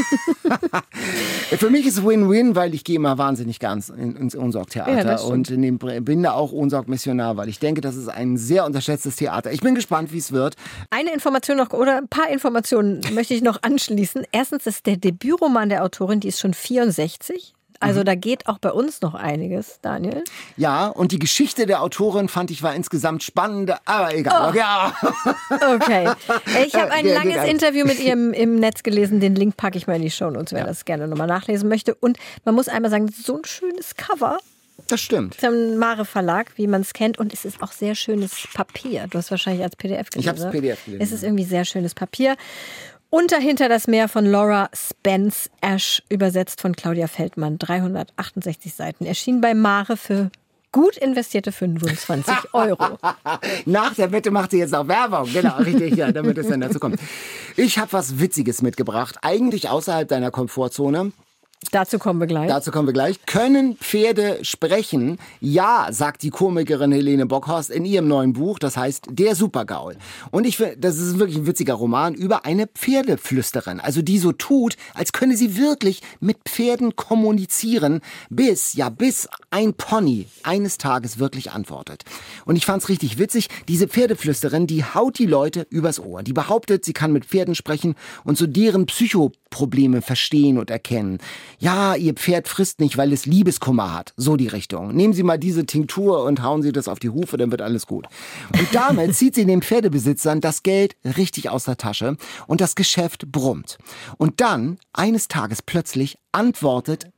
Für mich ist es Win-Win, weil ich gehe immer wahnsinnig gern ins Ohnsorg-Theater und bin da auch Ohnsorg-Missionar, weil ich denke, das ist ein sehr unterschätztes Theater. Ich bin gespannt, wie es wird. Eine Information noch, oder ein paar Informationen möchte ich noch anschließen. Erstens ist der Debütroman der Autorin, die ist schon 64. Also da geht auch bei uns noch einiges, Daniel. Ja, und die Geschichte der Autorin fand ich war insgesamt spannend, aber egal. Oh. Ja. Okay. Ich habe ein langes Interview mit ihr im Netz gelesen. Den Link packe ich mal in die Shownotes, wer das gerne nochmal nachlesen möchte. Und man muss einmal sagen, so ein schönes Cover. Das stimmt. Das ist ein Mare Verlag, wie man es kennt. Und es ist auch sehr schönes Papier. Du hast wahrscheinlich als PDF gelesen. Ich habe es PDF gelesen. Es ist irgendwie sehr schönes Papier. Unter Hinter das Meer von Laura Spence Ash, übersetzt von Claudia Feldmann, 368 Seiten. Erschien bei Mare für gut investierte 25 €. Nach der Wette macht sie jetzt auch Werbung. Genau, richtig, ja, damit es dann dazu kommt. Ich habe was Witziges mitgebracht, eigentlich außerhalb deiner Komfortzone. Dazu kommen wir gleich. Können Pferde sprechen? Ja, sagt die Komikerin Helene Bockhorst in ihrem neuen Buch, das heißt Der Supergaul. Und ich finde, das ist wirklich ein witziger Roman über eine Pferdeflüsterin. Also die so tut, als könne sie wirklich mit Pferden kommunizieren, bis ein Pony eines Tages wirklich antwortet. Und ich fand's richtig witzig, diese Pferdeflüsterin, die haut die Leute übers Ohr. Die behauptet, sie kann mit Pferden sprechen und so deren Psychoprobleme verstehen und erkennen. Ja, ihr Pferd frisst nicht, weil es Liebeskummer hat. So die Richtung. Nehmen Sie mal diese Tinktur und hauen Sie das auf die Hufe, dann wird alles gut. Und damit zieht sie den Pferdebesitzern das Geld richtig aus der Tasche und das Geschäft brummt. Und dann, eines Tages plötzlich, antwortet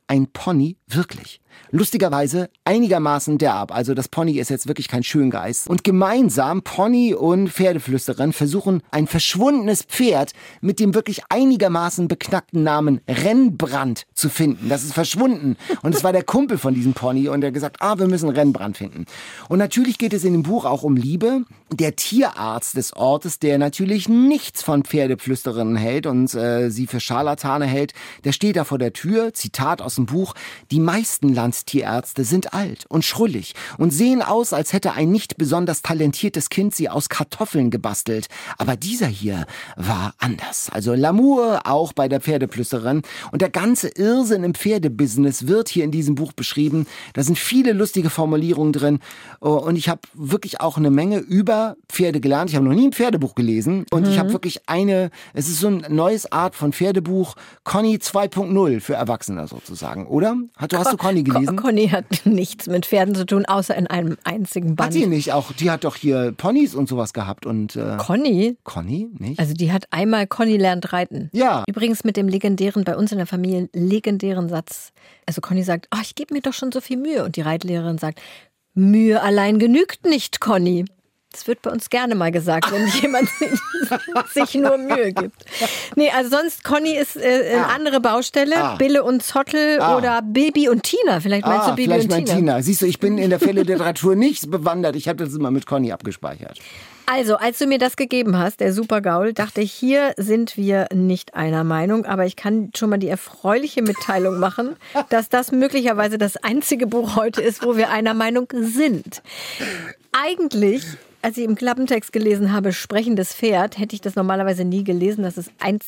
ein Pony wirklich? Lustigerweise einigermaßen derb. Also das Pony ist jetzt wirklich kein Schöngeist. Und gemeinsam, Pony und Pferdeflüsterin, versuchen ein verschwundenes Pferd mit dem wirklich einigermaßen beknackten Namen Rennbrand zu finden. Das ist verschwunden. Und es war der Kumpel von diesem Pony und er hat gesagt, wir müssen Rennbrand finden. Und natürlich geht es in dem Buch auch um Liebe. Der Tierarzt des Ortes, der natürlich nichts von Pferdeflüsterinnen hält und sie für Scharlatane hält, der steht da vor der Tür. Zitat aus dem Buch: Die meisten Tierärzte sind alt und schrullig und sehen aus, als hätte ein nicht besonders talentiertes Kind sie aus Kartoffeln gebastelt. Aber dieser hier war anders. Also L'amour auch bei der Pferdeflüsterin. Und der ganze Irrsinn im Pferdebusiness wird hier in diesem Buch beschrieben. Da sind viele lustige Formulierungen drin. Und ich habe wirklich auch eine Menge über Pferde gelernt. Ich habe noch nie ein Pferdebuch gelesen. Und ich habe wirklich es ist so ein neues Art von Pferdebuch, Conny 2.0 für Erwachsene sozusagen, oder? Hast du Conny gelesen? Conny hat nichts mit Pferden zu tun, außer in einem einzigen Band. Hat die nicht auch? Die hat doch hier Ponys und sowas gehabt. Und Conny? Conny, nicht? Also die hat einmal Conny lernt reiten. Ja. Übrigens mit dem legendären, bei uns in der Familie, legendären Satz. Also Conny sagt, ich gebe mir doch schon so viel Mühe. Und die Reitlehrerin sagt, Mühe allein genügt nicht, Conny. Das wird bei uns gerne mal gesagt, wenn jemand sich nur Mühe gibt. Nee, also sonst, Conny ist eine andere Baustelle. Bille und Zottel oder Baby und Tina. Vielleicht meinst du Baby vielleicht und Tina. Siehst du, ich bin in der Pferdeliteratur nicht bewandert. Ich habe das immer mit Conny abgespeichert. Also, als du mir das gegeben hast, der Super-GAUL, dachte ich, hier sind wir nicht einer Meinung. Aber ich kann schon mal die erfreuliche Mitteilung machen, dass das möglicherweise das einzige Buch heute ist, wo wir einer Meinung sind. Eigentlich, als ich im Klappentext gelesen habe, Sprechendes Pferd, hätte ich das normalerweise nie gelesen. Das ist eins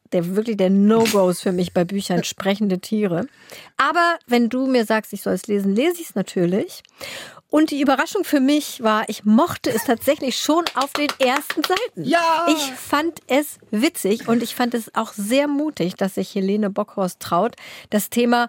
der No-Gos für mich bei Büchern, sprechende Tiere. Aber wenn du mir sagst, ich soll es lesen, lese ich es natürlich. Und die Überraschung für mich war, ich mochte es tatsächlich schon auf den ersten Seiten. Ja! Ich fand es witzig und ich fand es auch sehr mutig, dass sich Helene Bockhorst traut, das Thema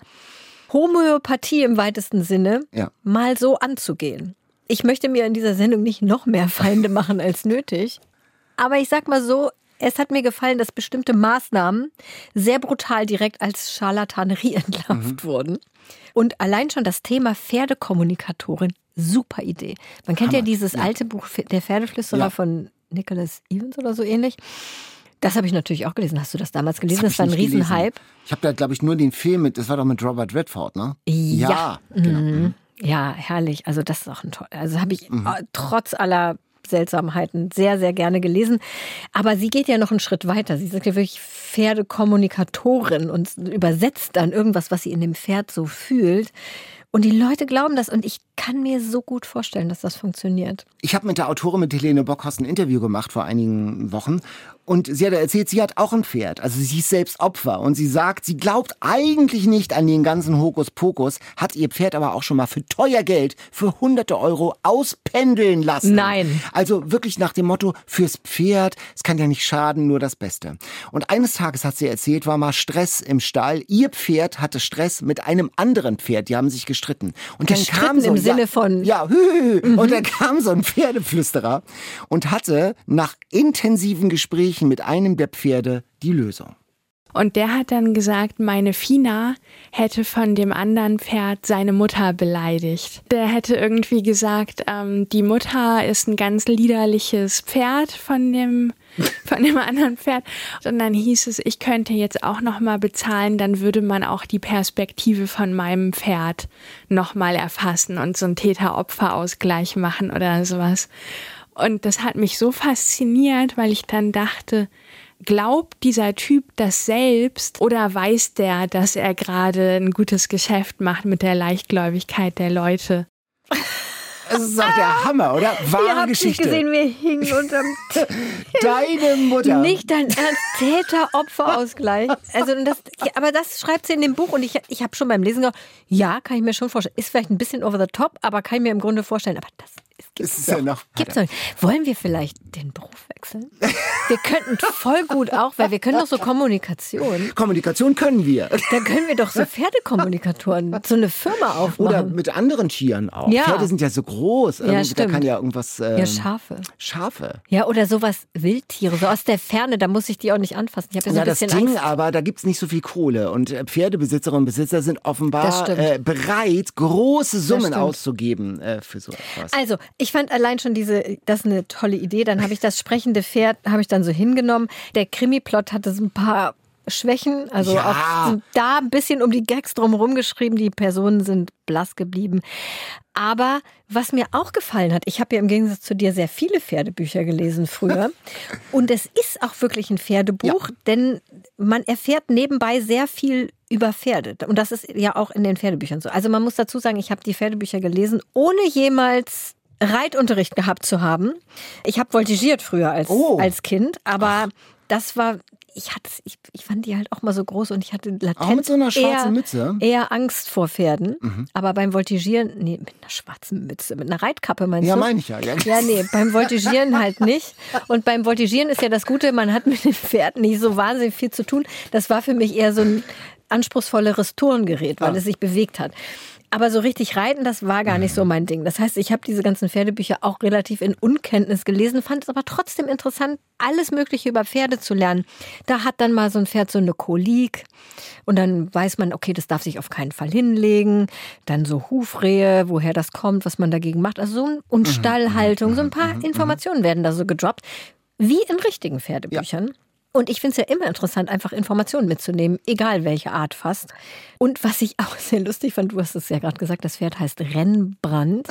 Homöopathie im weitesten Sinne mal so anzugehen. Ich möchte mir in dieser Sendung nicht noch mehr Feinde machen als nötig. Aber ich sag mal so, es hat mir gefallen, dass bestimmte Maßnahmen sehr brutal direkt als Scharlatanerie entlarvt wurden. Und allein schon das Thema Pferdekommunikatorin, super Idee. Man kennt ja dieses alte Buch Der Pferdeflüsterer von Nicholas Evans oder so ähnlich. Das habe ich natürlich auch gelesen. Hast du das damals gelesen? Das war ein Riesenhype. Ich habe da, glaube ich, nur den Film das war doch mit Robert Redford, ne? Ja. Genau. Ja, herrlich. Also das ist auch ein toll. Also habe ich trotz aller Seltsamheiten sehr, sehr gerne gelesen. Aber sie geht ja noch einen Schritt weiter. Sie sagt ja wirklich Pferdekommunikatorin und übersetzt dann irgendwas, was sie in dem Pferd so fühlt. Und die Leute glauben das und ich kann mir so gut vorstellen, dass das funktioniert. Ich habe mit der Autorin, mit Helene Bockhorst, ein Interview gemacht vor einigen Wochen. Und sie hat erzählt, sie hat auch ein Pferd. Also sie ist selbst Opfer. Und sie sagt, sie glaubt eigentlich nicht an den ganzen Hokuspokus, hat ihr Pferd aber auch schon mal für teuer Geld, für hunderte Euro auspendeln lassen. Nein. Also wirklich nach dem Motto, fürs Pferd, es kann ja nicht schaden, nur das Beste. Und eines Tages, hat sie erzählt, war mal Stress im Stall. Ihr Pferd hatte Stress mit einem anderen Pferd. Die haben sich gestritten. Und dann kam so im Sinne von... Und dann kam so ein Pferdeflüsterer und hatte nach intensiven Gesprächen mit einem der Pferde die Lösung. Und der hat dann gesagt, meine Fina hätte von dem anderen Pferd seine Mutter beleidigt. Der hätte irgendwie gesagt, die Mutter ist ein ganz liederliches Pferd von dem anderen Pferd. Und dann hieß es, ich könnte jetzt auch nochmal bezahlen, dann würde man auch die Perspektive von meinem Pferd nochmal erfassen und so einen Täter-Opfer-Ausgleich machen oder sowas. Und das hat mich so fasziniert, weil ich dann dachte, glaubt dieser Typ das selbst oder weiß der, dass er gerade ein gutes Geschäft macht mit der Leichtgläubigkeit der Leute? Das ist doch der Hammer, oder? Wahre Geschichte. Ihr habt nicht gesehen, wir hingen unterm Deine Mutter. Nicht dein Ernst, Täter-Opfer-Ausgleich. Also aber das schreibt sie in dem Buch und ich habe schon beim Lesen gedacht, ja, kann ich mir schon vorstellen. Ist vielleicht ein bisschen over the top, aber kann ich mir im Grunde vorstellen. Aber das gibt's doch. Ja noch. Gibt's doch nicht. Wollen wir vielleicht den Beruf wechseln? Wir könnten voll gut auch, weil wir können doch so Kommunikation. Kommunikation können wir. Dann können wir doch so Pferdekommunikatoren, so eine Firma aufmachen. Oder mit anderen Tieren auch. Ja. Pferde sind ja so groß. Ja, stimmt. Da kann ja irgendwas... Ja, Schafe. Schafe. Ja, oder sowas Wildtiere, so aus der Ferne, da muss ich die auch nicht anfassen. Ich habe ja so ein das bisschen Ding Angst. aber, da gibt's nicht so viel Kohle. Und Pferdebesitzerinnen und Besitzer sind offenbar bereit, große Summen auszugeben für so etwas. Also, ich fand allein schon das ist eine tolle Idee. Dann habe ich das sprechende Pferd, dann so hingenommen. Der Krimi-Plot hatte so ein paar Schwächen, also auch da ein bisschen um die Gags drumherum geschrieben. Die Personen sind blass geblieben. Aber was mir auch gefallen hat, ich habe ja im Gegensatz zu dir sehr viele Pferdebücher gelesen früher. Und es ist auch wirklich ein Pferdebuch, denn man erfährt nebenbei sehr viel über Pferde. Und das ist ja auch in den Pferdebüchern so. Also man muss dazu sagen, ich habe die Pferdebücher gelesen, ohne jemals Reitunterricht gehabt zu haben. Ich habe voltigiert früher als Kind, aber das war... Ich fand die halt auch mal so groß und ich hatte latent auch mit so einer schwarzen Mütze? Eher Angst vor Pferden. Aber beim Voltigieren, mit einer schwarzen Mütze, mit einer Reitkappe meinst du? Ja, meine ich ja. Ja, nee, beim Voltigieren halt nicht. Und beim Voltigieren ist ja das Gute, man hat mit den Pferden nicht so wahnsinnig viel zu tun. Das war für mich eher so ein anspruchsvolleres Turngerät, weil es sich bewegt hat. Aber so richtig reiten, das war gar nicht so mein Ding. Das heißt, ich habe diese ganzen Pferdebücher auch relativ in Unkenntnis gelesen, fand es aber trotzdem interessant, alles Mögliche über Pferde zu lernen. Da hat dann mal so ein Pferd so eine Kolik und dann weiß man, okay, das darf sich auf keinen Fall hinlegen. Dann so Hufrehe, woher das kommt, was man dagegen macht. Also und Stallhaltung, so ein paar Informationen werden da so gedroppt, wie in richtigen Pferdebüchern. Ja. Und ich finde es ja immer interessant, einfach Informationen mitzunehmen, egal welche Art fast. Und was ich auch sehr lustig fand, du hast es ja gerade gesagt, das Pferd heißt Rennbrand.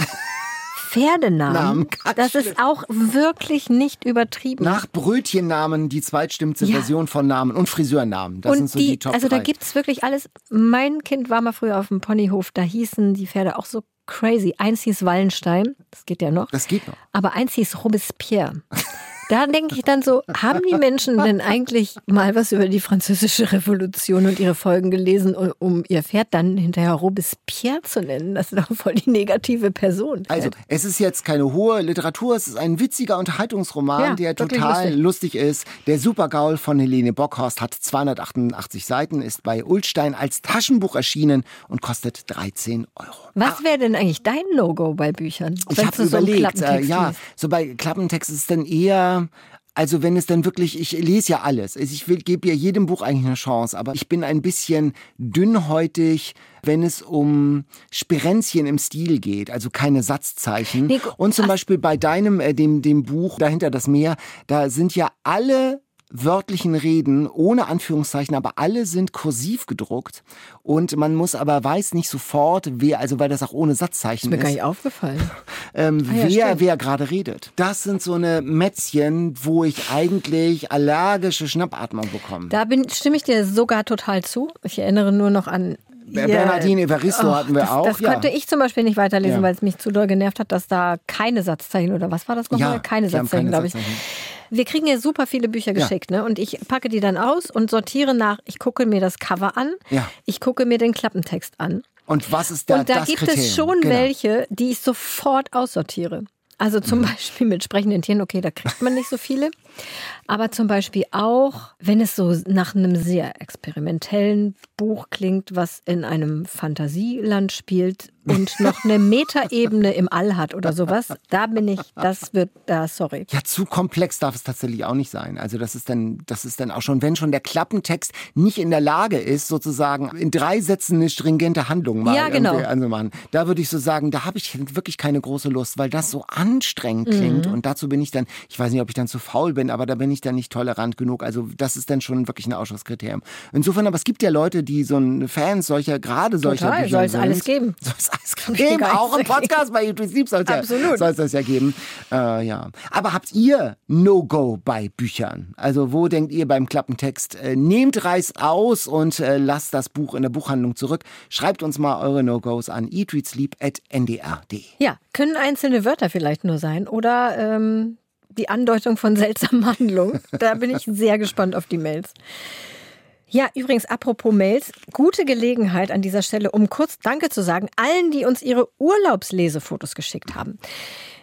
Pferdenamen, das ist auch wirklich nicht übertrieben. Nach Brötchennamen die zweitstimmste Version von Namen und Friseurnamen. Das sind so die Top 3. Also da gibt's wirklich alles. Mein Kind war mal früher auf dem Ponyhof, da hießen die Pferde auch so crazy. Eins hieß Wallenstein, das geht ja noch. Das geht noch. Aber eins hieß Robespierre. Da denke ich dann so, haben die Menschen denn eigentlich mal was über die Französische Revolution und ihre Folgen gelesen, um ihr Pferd dann hinterher Robespierre zu nennen? Das ist doch voll die negative Person. Also, es ist jetzt keine hohe Literatur, es ist ein witziger Unterhaltungsroman, der total lustig ist. Der Supergaul von Helene Bockhorst hat 288 Seiten, ist bei Ullstein als Taschenbuch erschienen und kostet 13 €. Was wäre denn eigentlich dein No-Go bei Büchern? Ich habe überlegt, so bei Klappentext ist es dann eher... Also wenn es dann wirklich, ich lese ja alles, ich gebe ja jedem Buch eigentlich eine Chance, aber ich bin ein bisschen dünnhäutig, wenn es um Spirenzchen im Stil geht, also keine Satzzeichen. Und zum Beispiel bei deinem, dem Buch Dahinter das Meer, da sind ja alle wörtlichen Reden ohne Anführungszeichen, aber alle sind kursiv gedruckt und man muss aber weiß nicht sofort, weil das auch ohne Satzzeichen ist. Ist mir gar nicht aufgefallen. Wer gerade redet. Das sind so eine Mätzchen, wo ich eigentlich allergische Schnappatmung bekomme. Da stimme ich dir sogar total zu. Ich erinnere nur noch an Bernardine Evaristo hatten wir auch. Das konnte ich zum Beispiel nicht weiterlesen, weil es mich zu doll genervt hat, dass da keine Satzzeichen oder was war das nochmal? Keine Satzzeichen, glaube ich. Wir kriegen ja super viele Bücher geschickt, ne? Und ich packe die dann aus und sortiere nach. Ich gucke mir das Cover an, ich gucke mir den Klappentext an. Und was ist da das Kriterium? Und da gibt es schon welche, die ich sofort aussortiere. Also zum Beispiel mit sprechenden Tieren, okay, da kriegt man nicht so viele. Aber zum Beispiel auch, wenn es so nach einem sehr experimentellen Buch klingt, was in einem Fantasieland spielt und noch eine Metaebene im All hat oder sowas, sorry. Ja, zu komplex darf es tatsächlich auch nicht sein. Also das ist dann auch schon, wenn schon der Klappentext nicht in der Lage ist, sozusagen in 3 Sätzen eine stringente Handlung mal anzumachen. Da würde ich so sagen, da habe ich wirklich keine große Lust, weil das so anstrengend klingt. Und dazu bin ich dann, ich weiß nicht, ob ich dann zu faul bin, aber da bin ich dann nicht tolerant genug. Also das ist dann schon wirklich ein Ausschlusskriterium. Insofern, aber es gibt ja Leute, die Fans solcher Bücher sind. Soll es alles geben. Soll es alles geben. Auch im Podcast bei YouTube Sleep soll es das ja geben. Aber habt ihr No-Go bei Büchern? Also wo denkt ihr beim Klappentext, nehmt Reis aus und lasst das Buch in der Buchhandlung zurück. Schreibt uns mal eure No-Gos an eatreadsleep@ndr.de. Ja, können einzelne Wörter vielleicht nur sein oder die Andeutung von seltsamen Handlungen. Da bin ich sehr gespannt auf die Mails. Ja, übrigens, apropos Mails, gute Gelegenheit an dieser Stelle, um kurz Danke zu sagen allen, die uns ihre Urlaubslesefotos geschickt haben.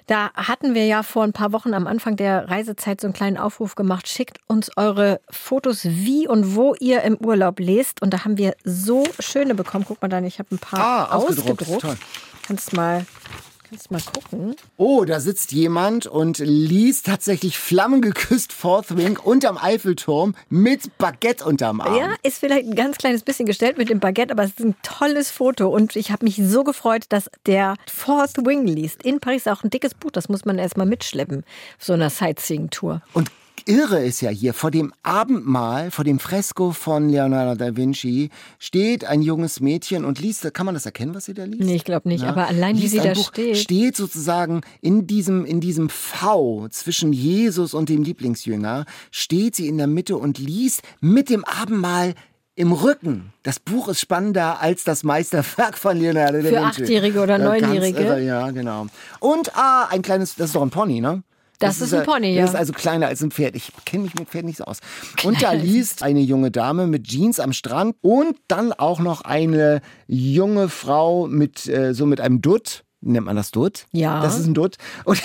Da hatten wir ja vor ein paar Wochen am Anfang der Reisezeit so einen kleinen Aufruf gemacht. Schickt uns eure Fotos, wie und wo ihr im Urlaub lest. Und da haben wir so schöne bekommen. Guck mal, Daniel, ich habe ein paar ausgedruckt. Toll. Kannst mal gucken. Oh, da sitzt jemand und liest tatsächlich flammengeküsst Fourth Wing unterm Eiffelturm mit Baguette unterm Arm. Ja, ist vielleicht ein ganz kleines bisschen gestellt mit dem Baguette, aber es ist ein tolles Foto. Und ich habe mich so gefreut, dass der Fourth Wing liest. In Paris auch ein dickes Buch, das muss man erstmal mitschleppen auf so einer Sightseeing-Tour. Und irre ist ja hier, vor dem Abendmahl, vor dem Fresko von Leonardo da Vinci, steht ein junges Mädchen und liest, kann man das erkennen, was sie da liest? Nee, ich glaube nicht, aber allein wie sie da steht sozusagen in diesem V zwischen Jesus und dem Lieblingsjünger, steht sie in der Mitte und liest mit dem Abendmahl im Rücken. Das Buch ist spannender als das Meisterwerk von Leonardo da Vinci. Für 8-Jährige oder 9-Jährige. Ja, genau. Und ein kleines, das ist doch ein Pony, ne? Das ist ein Pony, ja. Das ist also kleiner als ein Pferd. Ich kenne mich mit Pferden nicht so aus. Und da liest eine junge Dame mit Jeans am Strand und dann auch noch eine junge Frau mit einem Dutt. Nennt man das Dutt? Ja. Das ist ein Dutt. Und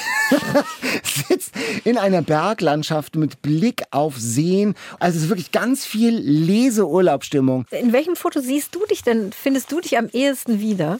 sitzt in einer Berglandschaft mit Blick auf Seen. Also es ist wirklich ganz viel Leseurlaubsstimmung. In welchem Foto siehst du dich denn, findest du dich am ehesten wieder?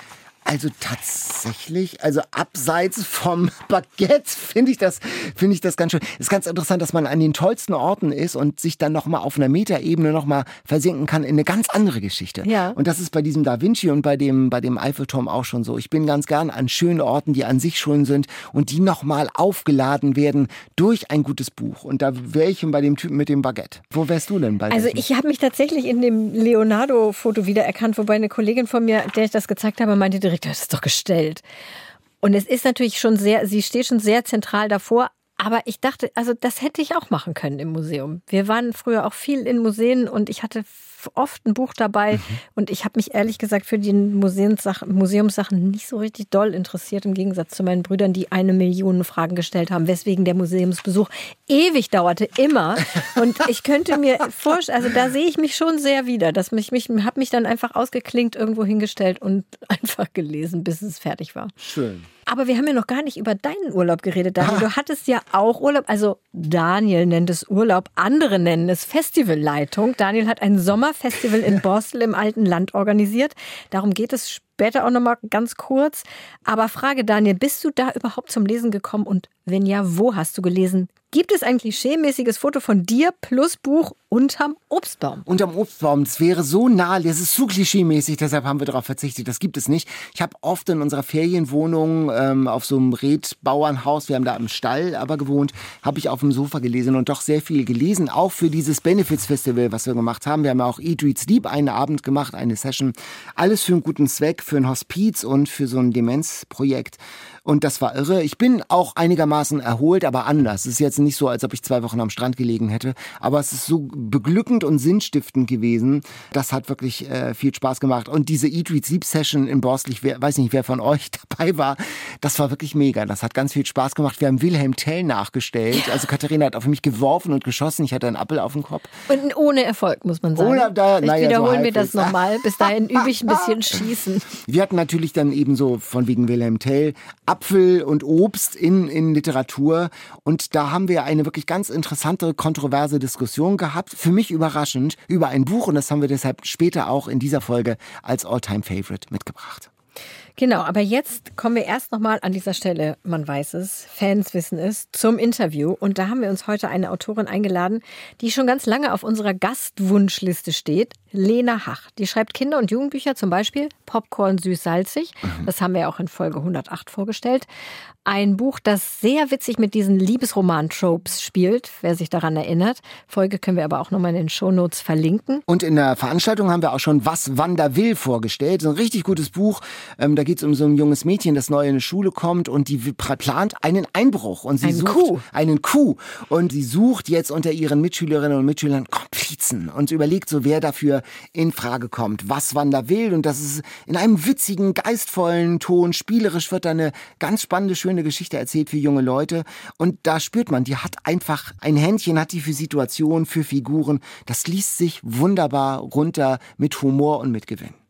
Also tatsächlich, also abseits vom Baguette finde ich das ganz schön. Es ist ganz interessant, dass man an den tollsten Orten ist und sich dann nochmal auf einer Metaebene nochmal versinken kann in eine ganz andere Geschichte. Ja. Und das ist bei diesem Da Vinci und bei dem Eiffelturm auch schon so. Ich bin ganz gern an schönen Orten, die an sich schön sind und die nochmal aufgeladen werden durch ein gutes Buch. Und da wäre ich bei dem Typen mit dem Baguette. Wo wärst du denn bei Also ich habe mich tatsächlich in dem Leonardo-Foto wiedererkannt, wobei eine Kollegin von mir, der ich das gezeigt habe, meinte direkt, das ist doch gestellt. Und es ist natürlich sie steht schon sehr zentral davor, aber ich dachte, also das hätte ich auch machen können im Museum. Wir waren früher auch viel in Museen und ich hatte oft ein Buch dabei und ich habe mich ehrlich gesagt für die Museumssachen nicht so richtig doll interessiert, im Gegensatz zu meinen Brüdern, die 1 Million Fragen gestellt haben, weswegen der Museumsbesuch ewig dauerte, immer. Und ich könnte mir vorstellen, also da sehe ich mich schon sehr wieder, dass habe mich dann einfach ausgeklinkt, irgendwo hingestellt und einfach gelesen, bis es fertig war. Schön. Aber wir haben ja noch gar nicht über deinen Urlaub geredet, Daniel. Du hattest ja auch Urlaub. Also Daniel nennt es Urlaub, andere nennen es Festivalleitung. Daniel hat ein Sommerfestival in Borstel im alten Land organisiert. Darum geht es später auch noch mal ganz kurz. Aber Frage, Daniel, bist du da überhaupt zum Lesen gekommen? Und wenn ja, wo hast du gelesen? Gibt es ein klischeemäßiges Foto von dir plus Buch unterm Obstbaum? Unterm Obstbaum, das wäre so nah, das ist zu klischeemäßig, deshalb haben wir darauf verzichtet. Das gibt es nicht. Ich habe oft in unserer Ferienwohnung auf so einem Rebauernhaus, wir haben da im Stall aber gewohnt, habe ich auf dem Sofa gelesen und doch sehr viel gelesen, auch für dieses Benefits-Festival, was wir gemacht haben. Wir haben ja auch Eat, Read, Sleep einen Abend gemacht, eine Session. Alles für einen guten Zweck, für ein Hospiz und für so ein Demenzprojekt. Und das war irre. Ich bin auch einigermaßen erholt, aber anders. Es ist jetzt nicht so, als ob ich 2 Wochen am Strand gelegen hätte. Aber es ist so beglückend und sinnstiftend gewesen. Das hat wirklich viel Spaß gemacht. Und diese Eat, Read, Sleep Session in Borstel, ich weiß nicht, wer von euch dabei war, das war wirklich mega. Das hat ganz viel Spaß gemacht. Wir haben Wilhelm Tell nachgestellt. Also Katharina hat auf mich geworfen und geschossen. Ich hatte einen Apfel auf dem Kopf. Und ohne Erfolg, muss man sagen. Wiederholen wir das nochmal. Bis dahin übe ich ein bisschen Schießen. Wir hatten natürlich dann eben so von wegen Wilhelm Tell Apfel und Obst in Literatur. Und da haben wir eine wirklich ganz interessante, kontroverse Diskussion gehabt. Für mich überraschend über ein Buch. Und das haben wir deshalb später auch in dieser Folge als All-Time-Favorite mitgebracht. Genau, aber jetzt kommen wir erst nochmal an dieser Stelle, man weiß es, Fans wissen es, zum Interview. Und da haben wir uns heute eine Autorin eingeladen, die schon ganz lange auf unserer Gastwunschliste steht, Lena Hach. Die schreibt Kinder- und Jugendbücher, zum Beispiel Popcorn süß-salzig. Das haben wir auch in Folge 108 vorgestellt. Ein Buch, das sehr witzig mit diesen Liebesroman-Tropes spielt, wer sich daran erinnert. Folge können wir aber auch nochmal in den Shownotes verlinken. Und in der Veranstaltung haben wir auch schon Was Wanda will vorgestellt. So ein richtig gutes Buch. Da geht es um so ein junges Mädchen, das neu in die Schule kommt und die plant einen Einbruch. Und sie sucht einen Coup. Und sie sucht jetzt unter ihren Mitschülerinnen und Mitschülern Komplizen und überlegt so, wer dafür in Frage kommt. Was Wanda will. Und das ist in einem witzigen, geistvollen Ton. Spielerisch wird da eine ganz spannende, schöne Geschichte erzählt für junge Leute. Und da spürt man, die hat einfach ein Händchen, hat die für Situationen, für Figuren. Das liest sich wunderbar runter mit Humor und mit Gewinn.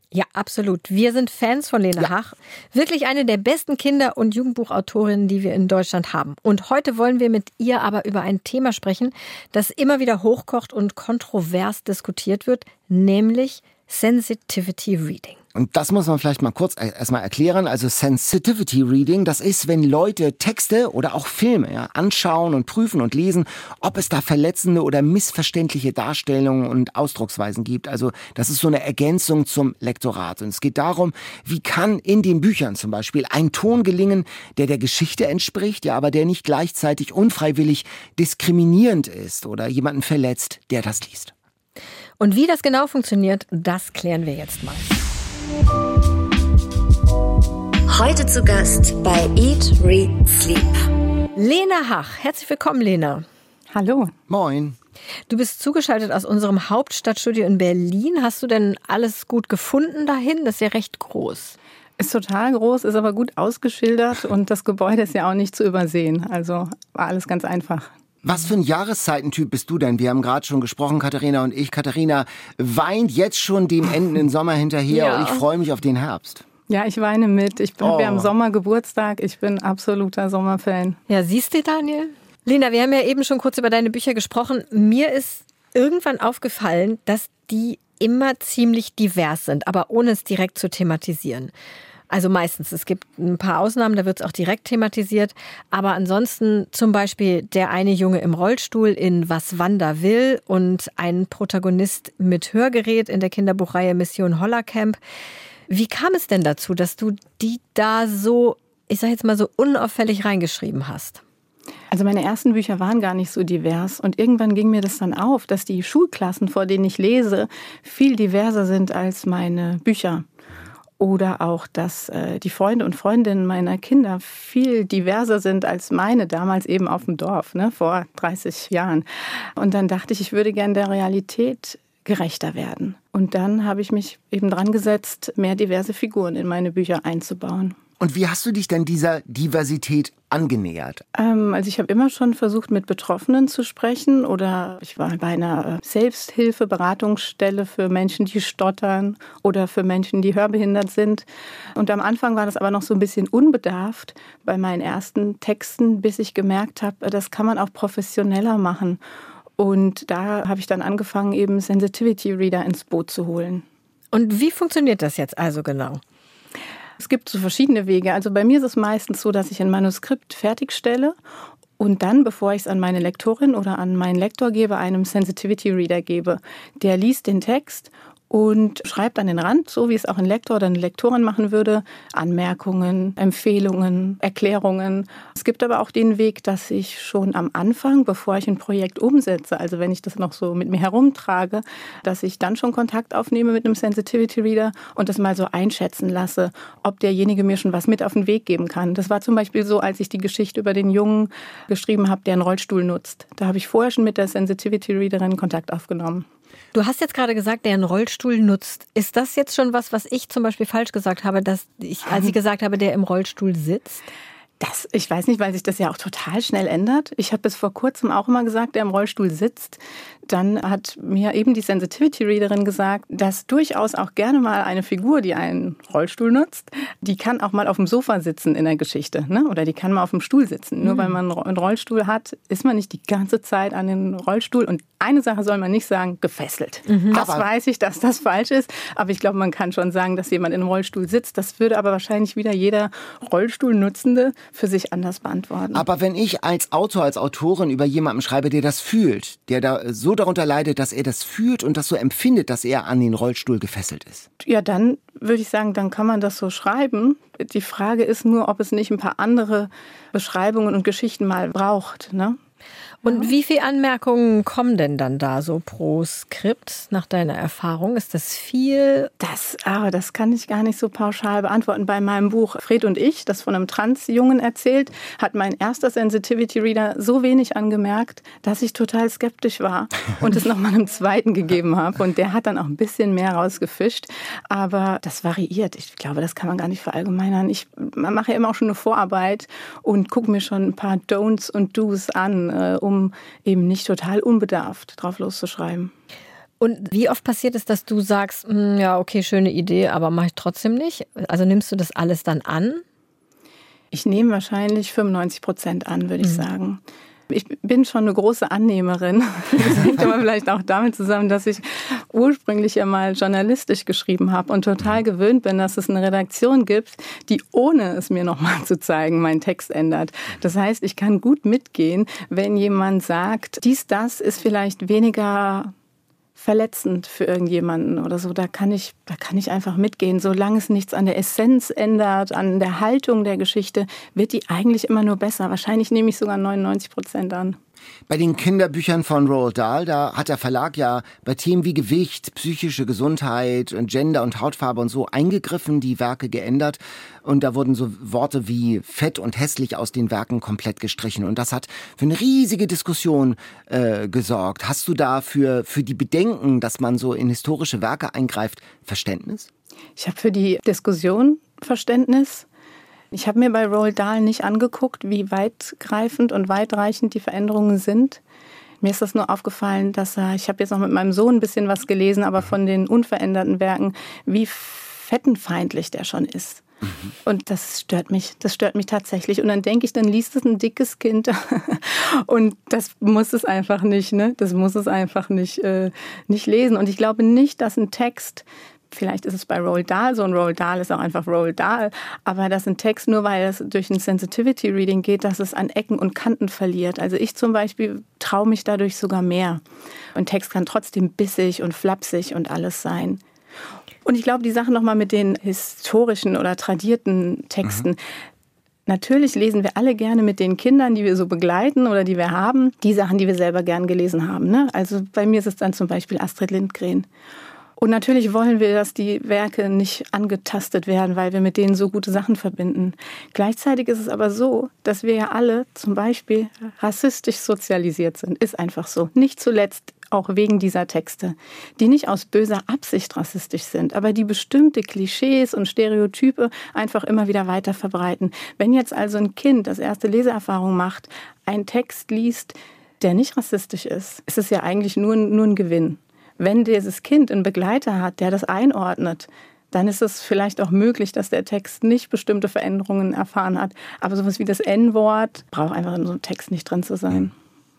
Ja, absolut. Wir sind Fans von Lena Hach. Wirklich eine der besten Kinder- und Jugendbuchautorinnen, die wir in Deutschland haben. Und heute wollen wir mit ihr aber über ein Thema sprechen, das immer wieder hochkocht und kontrovers diskutiert wird, nämlich Sensitivity Reading. Und das muss man vielleicht mal kurz erstmal erklären. Also Sensitivity Reading, das ist, wenn Leute Texte oder auch Filme anschauen und prüfen und lesen, ob es da verletzende oder missverständliche Darstellungen und Ausdrucksweisen gibt. Also das ist so eine Ergänzung zum Lektorat. Und es geht darum, wie kann in den Büchern zum Beispiel ein Ton gelingen, der der Geschichte entspricht, ja, aber der nicht gleichzeitig unfreiwillig diskriminierend ist oder jemanden verletzt, der das liest. Und wie das genau funktioniert, das klären wir jetzt mal. Heute zu Gast bei Eat, Read, Sleep. Lena Hach. Herzlich willkommen, Lena. Hallo. Moin. Du bist zugeschaltet aus unserem Hauptstadtstudio in Berlin. Hast du denn alles gut gefunden dahin? Das ist ja recht groß. Ist total groß, ist aber gut ausgeschildert und das Gebäude ist ja auch nicht zu übersehen. Also war alles ganz einfach. Was für ein Jahreszeitentyp bist du denn? Wir haben gerade schon gesprochen, Katharina und ich. Katharina weint jetzt schon dem endenden Sommer hinterher und ich freue mich auf den Herbst. Ja, ich weine mit. Wir haben Sommer Geburtstag. Ich bin absoluter Sommerfan. Ja, siehst du, Daniel? Lena, wir haben ja eben schon kurz über deine Bücher gesprochen. Mir ist irgendwann aufgefallen, dass die immer ziemlich divers sind, aber ohne es direkt zu thematisieren. Also meistens, es gibt ein paar Ausnahmen, da wird es auch direkt thematisiert. Aber ansonsten zum Beispiel der eine Junge im Rollstuhl in Was Wanda will und ein Protagonist mit Hörgerät in der Kinderbuchreihe Mission Hollercamp. Wie kam es denn dazu, dass du die da so, ich sag jetzt mal so unauffällig reingeschrieben hast? Also meine ersten Bücher waren gar nicht so divers und irgendwann ging mir das dann auf, dass die Schulklassen, vor denen ich lese, viel diverser sind als meine Bücher. Oder auch, dass die Freunde und Freundinnen meiner Kinder viel diverser sind als meine, damals eben auf dem Dorf, vor 30 Jahren. Und dann dachte ich würde gern der Realität gerechter werden. Und dann habe ich mich eben dran gesetzt, mehr diverse Figuren in meine Bücher einzubauen. Und wie hast du dich denn dieser Diversität angenähert? Also ich habe immer schon versucht, mit Betroffenen zu sprechen oder ich war bei einer Selbsthilfe-Beratungsstelle für Menschen, die stottern oder für Menschen, die hörbehindert sind. Und am Anfang war das aber noch so ein bisschen unbedarft bei meinen ersten Texten, bis ich gemerkt habe, das kann man auch professioneller machen. Und da habe ich dann angefangen, eben Sensitivity Reader ins Boot zu holen. Und wie funktioniert das jetzt also genau? Es gibt so verschiedene Wege. Also bei mir ist es meistens so, dass ich ein Manuskript fertigstelle und dann, bevor ich es an meine Lektorin oder an meinen Lektor gebe, einem Sensitivity Reader gebe. Der liest den Text und schreibt an den Rand, so wie es auch ein Lektor oder eine Lektorin machen würde, Anmerkungen, Empfehlungen, Erklärungen. Es gibt aber auch den Weg, dass ich schon am Anfang, bevor ich ein Projekt umsetze, also wenn ich das noch so mit mir herumtrage, dass ich dann schon Kontakt aufnehme mit einem Sensitivity Reader und das mal so einschätzen lasse, ob derjenige mir schon was mit auf den Weg geben kann. Das war zum Beispiel so, als ich die Geschichte über den Jungen geschrieben habe, der einen Rollstuhl nutzt. Da habe ich vorher schon mit der Sensitivity Readerin Kontakt aufgenommen. Du hast jetzt gerade gesagt, der einen Rollstuhl nutzt. Ist das jetzt schon was ich zum Beispiel falsch gesagt habe, als ich gesagt habe, der im Rollstuhl sitzt? Ich weiß nicht, weil sich das ja auch total schnell ändert. Ich habe bis vor kurzem auch immer gesagt, der im Rollstuhl sitzt. Dann hat mir eben die Sensitivity-Readerin gesagt, dass durchaus auch gerne mal eine Figur, die einen Rollstuhl nutzt, die kann auch mal auf dem Sofa sitzen in der Geschichte, ne? Oder die kann mal auf dem Stuhl sitzen. Nur weil man einen Rollstuhl hat, ist man nicht die ganze Zeit an den Rollstuhl. Und eine Sache soll man nicht sagen, gefesselt. Das weiß ich, dass das falsch ist. Aber ich glaube, man kann schon sagen, dass jemand in einem Rollstuhl sitzt. Das würde aber wahrscheinlich wieder jeder Rollstuhlnutzende für sich anders beantworten. Aber wenn ich als Autor, als Autorin über jemanden schreibe, der das fühlt, der da so darunter leidet, dass er das fühlt und das so empfindet, dass er an den Rollstuhl gefesselt ist. Ja, dann würde ich sagen, dann kann man das so schreiben. Die Frage ist nur, ob es nicht ein paar andere Beschreibungen und Geschichten mal braucht, ne? Und wie viele Anmerkungen kommen denn dann da so pro Skript nach deiner Erfahrung? Ist das viel? Das kann ich gar nicht so pauschal beantworten. Bei meinem Buch Fred und ich, das von einem Transjungen erzählt, hat mein erster Sensitivity Reader so wenig angemerkt, dass ich total skeptisch war und es nochmal einem zweiten gegeben habe. Und der hat dann auch ein bisschen mehr rausgefischt. Aber das variiert. Ich glaube, das kann man gar nicht verallgemeinern. Ich mache ja immer auch schon eine Vorarbeit und gucke mir schon ein paar Don'ts und Do's an, um eben nicht total unbedarft drauf loszuschreiben. Und wie oft passiert es, dass du sagst, ja, okay, schöne Idee, aber mache ich trotzdem nicht? Also nimmst du das alles dann an? Ich nehme wahrscheinlich 95% an, würde ich sagen. Ich bin schon eine große Annehmerin. Das hängt aber vielleicht auch damit zusammen, dass ich ursprünglich ja mal journalistisch geschrieben habe und total gewöhnt bin, dass es eine Redaktion gibt, die ohne es mir nochmal zu zeigen, meinen Text ändert. Das heißt, ich kann gut mitgehen, wenn jemand sagt, das ist vielleicht weniger verletzend für irgendjemanden oder so. Da kann ich einfach mitgehen. Solange es nichts an der Essenz ändert, an der Haltung der Geschichte, wird die eigentlich immer nur besser. Wahrscheinlich nehme ich sogar 99% an. Bei den Kinderbüchern von Roald Dahl, da hat der Verlag ja bei Themen wie Gewicht, psychische Gesundheit, Gender und Hautfarbe und so eingegriffen, die Werke geändert. Und da wurden so Worte wie fett und hässlich aus den Werken komplett gestrichen. Und das hat für eine riesige Diskussion gesorgt. Hast du da für die Bedenken, dass man so in historische Werke eingreift, Verständnis? Ich habe für die Diskussion Verständnis. Ich habe mir bei Roald Dahl nicht angeguckt, wie weitgreifend und weitreichend die Veränderungen sind. Mir ist das nur aufgefallen, dass ich habe jetzt noch mit meinem Sohn ein bisschen was gelesen, aber von den unveränderten Werken, wie fettenfeindlich der schon ist. Und das stört mich tatsächlich. Und dann denke ich, dann liest es ein dickes Kind und das muss es einfach nicht, ne? Das muss es einfach nicht lesen. Und ich glaube nicht, dass ein Text, vielleicht ist es bei Roald Dahl so, und Roald Dahl ist auch einfach Roald Dahl, aber dass ein Text, nur weil es durch ein Sensitivity Reading geht, dass es an Ecken und Kanten verliert. Also ich zum Beispiel traue mich dadurch sogar mehr. Ein Text kann trotzdem bissig und flapsig und alles sein. Und ich glaube, die Sache nochmal mit den historischen oder tradierten Texten. Natürlich lesen wir alle gerne mit den Kindern, die wir so begleiten oder die wir haben, die Sachen, die wir selber gern gelesen haben, ne? Also bei mir ist es dann zum Beispiel Astrid Lindgren. Und natürlich wollen wir, dass die Werke nicht angetastet werden, weil wir mit denen so gute Sachen verbinden. Gleichzeitig ist es aber so, dass wir ja alle zum Beispiel rassistisch sozialisiert sind. Ist einfach so. Nicht zuletzt auch wegen dieser Texte, die nicht aus böser Absicht rassistisch sind, aber die bestimmte Klischees und Stereotype einfach immer wieder weiter verbreiten. Wenn jetzt also ein Kind das erste Leseerfahrung macht, einen Text liest, der nicht rassistisch ist, ist es ja eigentlich nur ein Gewinn. Wenn dieses Kind einen Begleiter hat, der das einordnet, dann ist es vielleicht auch möglich, dass der Text nicht bestimmte Veränderungen erfahren hat. Aber sowas wie das N-Wort braucht einfach in so einem Text nicht drin zu sein.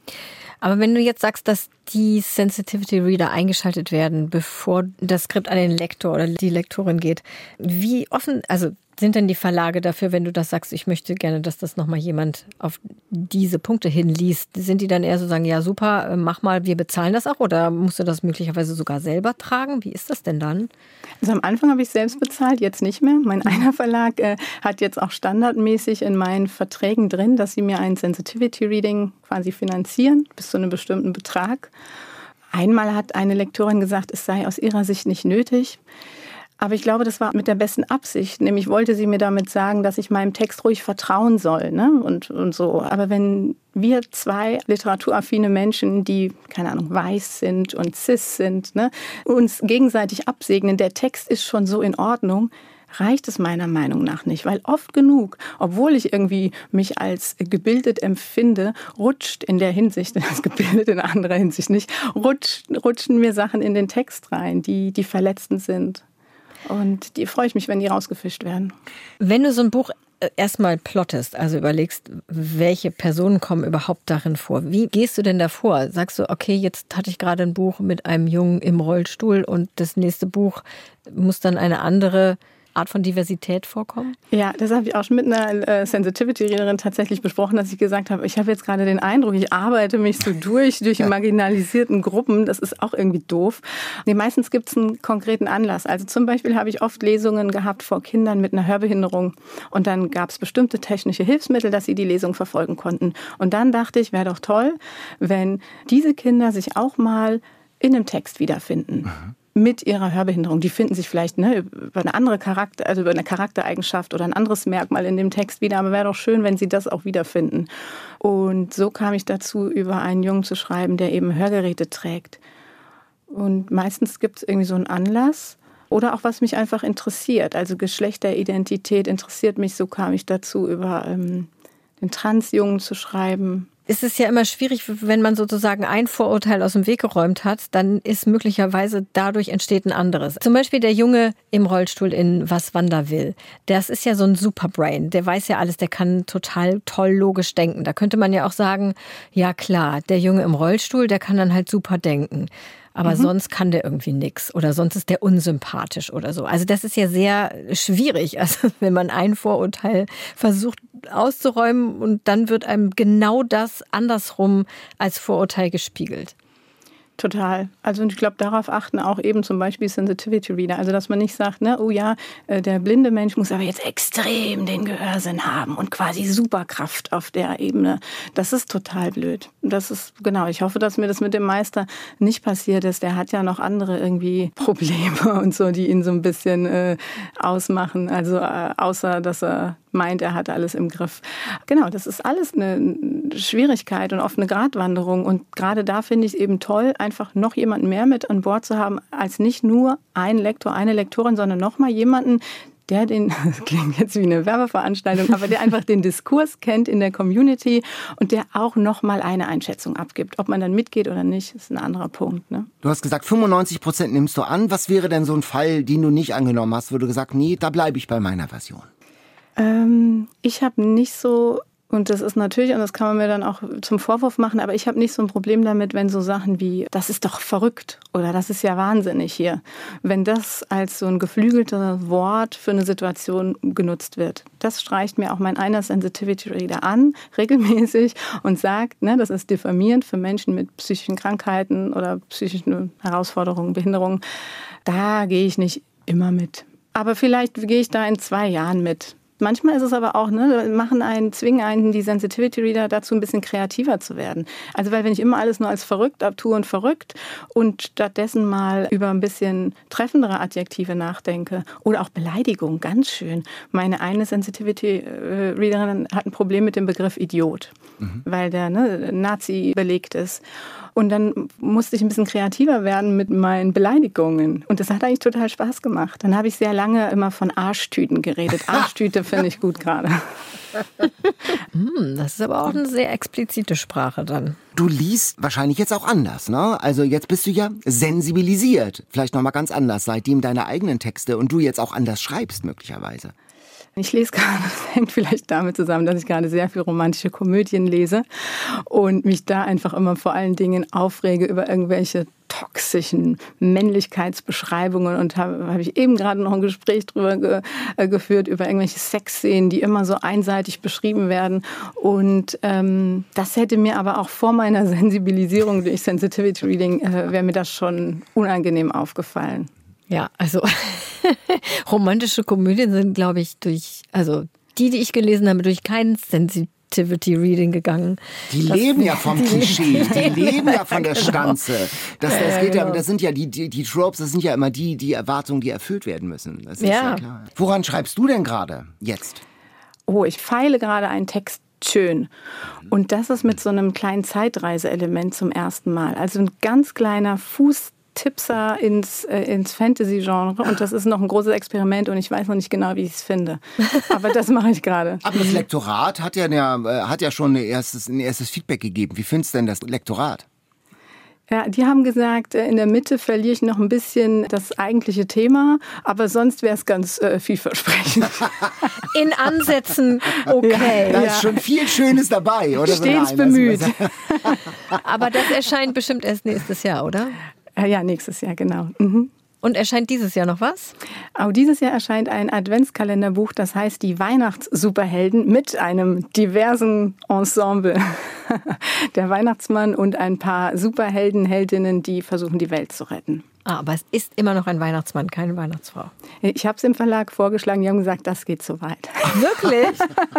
Aber wenn du jetzt sagst, dass die Sensitivity Reader eingeschaltet werden, bevor das Skript an den Lektor oder die Lektorin geht, wie offen, also sind denn die Verlage dafür, wenn du das sagst, ich möchte gerne, dass das nochmal jemand auf diese Punkte hinliest? Sind die dann eher so sagen, ja super, mach mal, wir bezahlen das auch? Oder musst du das möglicherweise sogar selber tragen? Wie ist das denn dann? Also am Anfang habe ich selbst bezahlt, jetzt nicht mehr. Mein einer Verlag hat jetzt auch standardmäßig in meinen Verträgen drin, dass sie mir ein Sensitivity Reading quasi finanzieren, bis zu einem bestimmten Betrag. Einmal hat eine Lektorin gesagt, es sei aus ihrer Sicht nicht nötig. Aber ich glaube, das war mit der besten Absicht. Nämlich wollte sie mir damit sagen, dass ich meinem Text ruhig vertrauen soll, ne? Und so. Aber wenn wir zwei literaturaffine Menschen, die, keine Ahnung, weiß sind und cis sind, ne, uns gegenseitig absegnen, der Text ist schon so in Ordnung, reicht es meiner Meinung nach nicht. Weil oft genug, obwohl ich irgendwie mich als gebildet empfinde, rutscht in der Hinsicht, als gebildet in anderer Hinsicht nicht, rutschen mir Sachen in den Text rein, die verletzend sind. Und die freue ich mich, wenn die rausgefischt werden. Wenn du so ein Buch erstmal plottest, also überlegst, welche Personen kommen überhaupt darin vor, wie gehst du denn da vor? Sagst du, okay, jetzt hatte ich gerade ein Buch mit einem Jungen im Rollstuhl und das nächste Buch muss dann eine andere Art von Diversität vorkommen? Ja, das habe ich auch schon mit einer Sensitivity-Readerin tatsächlich besprochen, dass ich gesagt habe, ich habe jetzt gerade den Eindruck, ich arbeite mich so durch marginalisierten Gruppen. Das ist auch irgendwie doof. Nee, meistens gibt es einen konkreten Anlass. Also zum Beispiel habe ich oft Lesungen gehabt vor Kindern mit einer Hörbehinderung. Und dann gab es bestimmte technische Hilfsmittel, dass sie die Lesung verfolgen konnten. Und dann dachte ich, wäre doch toll, wenn diese Kinder sich auch mal in einem Text wiederfinden. Mit ihrer Hörbehinderung. Die finden sich vielleicht über eine andere über eine Charaktereigenschaft oder ein anderes Merkmal in dem Text wieder. Aber wäre doch schön, wenn sie das auch wiederfinden. Und so kam ich dazu, über einen Jungen zu schreiben, der eben Hörgeräte trägt. Und meistens gibt es irgendwie so einen Anlass oder auch was mich einfach interessiert. Also Geschlechteridentität interessiert mich. So kam ich dazu, über den Transjungen zu schreiben. ist es ja immer schwierig, wenn man sozusagen ein Vorurteil aus dem Weg geräumt hat, dann ist möglicherweise dadurch entsteht ein anderes. Zum Beispiel der Junge im Rollstuhl in Was Wanda will. Das ist ja so ein Superbrain. Der weiß ja alles, der kann total toll logisch denken. Da könnte man ja auch sagen, ja klar, der Junge im Rollstuhl, der kann dann halt super denken. Aber sonst kann der irgendwie nix oder sonst ist der unsympathisch oder so. Also das ist ja sehr schwierig, also wenn man ein Vorurteil versucht auszuräumen und dann wird einem genau das andersrum als Vorurteil gespiegelt. Total. Also ich glaube, darauf achten auch eben zum Beispiel Sensitivity Reader. Also dass man nicht sagt, ne, oh ja, der blinde Mensch muss aber jetzt extrem den Gehörsinn haben und quasi Superkraft auf der Ebene. Das ist total blöd. Das ist, genau, ich hoffe, dass mir das mit dem Meister nicht passiert ist. Der hat ja noch andere irgendwie Probleme und so, die ihn so ein bisschen ausmachen. Also außer, dass er meint, er hat alles im Griff. Genau, das ist alles eine Schwierigkeit und oft eine Gratwanderung. Und gerade da finde ich es eben toll, einfach noch jemanden mehr mit an Bord zu haben, als nicht nur ein Lektor, eine Lektorin, sondern noch mal jemanden, der das klingt jetzt wie eine Werbeveranstaltung, aber der einfach den Diskurs kennt in der Community und der auch noch mal eine Einschätzung abgibt. Ob man dann mitgeht oder nicht, ist ein anderer Punkt. Ne? Du hast gesagt, 95% nimmst du an. Was wäre denn so ein Fall, den du nicht angenommen hast, wo du gesagt, nee, da bleibe ich bei meiner Version? Ich habe nicht so, und das ist natürlich, und das kann man mir dann auch zum Vorwurf machen, aber ich habe nicht so ein Problem damit, wenn so Sachen wie, das ist doch verrückt oder das ist ja wahnsinnig hier, wenn das als so ein geflügeltes Wort für eine Situation genutzt wird. Das streicht mir auch mein einer Sensitivity Reader an, regelmäßig, und sagt, ne, das ist diffamierend für Menschen mit psychischen Krankheiten oder psychischen Herausforderungen, Behinderungen. Da gehe ich nicht immer mit. Aber vielleicht gehe ich da in 2 Jahren mit. Manchmal ist es aber auch, ne, zwingen einen die Sensitivity Reader dazu, ein bisschen kreativer zu werden. Also weil wenn ich immer alles nur als verrückt abtue und verrückt und stattdessen mal über ein bisschen treffendere Adjektive nachdenke oder auch Beleidigung, ganz schön. Meine eine Sensitivity Readerin hat ein Problem mit dem Begriff Idiot, weil der Nazi belegt ist. Und dann musste ich ein bisschen kreativer werden mit meinen Beleidigungen. Und das hat eigentlich total Spaß gemacht. Dann habe ich sehr lange immer von Arschtüten geredet. Arschtüte finde ich gut gerade. Das ist aber auch eine sehr explizite Sprache dann. Du liest wahrscheinlich jetzt auch anders, ne? Also jetzt bist du ja sensibilisiert. Vielleicht nochmal ganz anders, seitdem deine eigenen Texte und du jetzt auch anders schreibst möglicherweise. Ich lese gerade, das hängt vielleicht damit zusammen, dass ich gerade sehr viel romantische Komödien lese und mich da einfach immer vor allen Dingen aufrege über irgendwelche toxischen Männlichkeitsbeschreibungen und habe ich eben gerade noch ein Gespräch drüber geführt, über irgendwelche Sexszenen, die immer so einseitig beschrieben werden. Und das hätte mir aber auch vor meiner Sensibilisierung durch Sensitivity Reading, wäre mir das schon unangenehm aufgefallen. Ja, also romantische Komödien sind, glaube ich, die ich gelesen habe, durch kein Sensitivity Reading gegangen. Die leben ja vom Klischee, die leben ja von der Stanze. Das geht ja, das sind ja die Tropes, das sind ja immer die Erwartungen, die erfüllt werden müssen. Das ist ja klar. Woran schreibst du denn gerade jetzt? Oh, ich feile gerade einen Text. Schön. Und das ist mit so einem kleinen Zeitreise-Element zum ersten Mal. Also ein ganz kleiner Fußtipser ins Fantasy-Genre. Und das ist noch ein großes Experiment und ich weiß noch nicht genau, wie ich es finde. Aber das mache ich gerade. Aber das Lektorat hat ja schon ein erstes Feedback gegeben. Wie findest du denn das Lektorat? Ja, die haben gesagt, in der Mitte verliere ich noch ein bisschen das eigentliche Thema, aber sonst wäre es ganz vielversprechend. In Ansätzen okay. Da ist schon viel Schönes dabei, oder? Stets bemüht. Aber das erscheint bestimmt erst nächstes Jahr, oder? Ja, nächstes Jahr, genau. Mhm. Und erscheint dieses Jahr noch was? Auch dieses Jahr erscheint ein Adventskalenderbuch, das heißt Die Weihnachtssuperhelden mit einem diversen Ensemble. Der Weihnachtsmann und ein paar Superhelden, Heldinnen, die versuchen, die Welt zu retten. Aber es ist immer noch ein Weihnachtsmann, keine Weihnachtsfrau. Ich habe es im Verlag vorgeschlagen, die haben gesagt, das geht zu weit. Wirklich?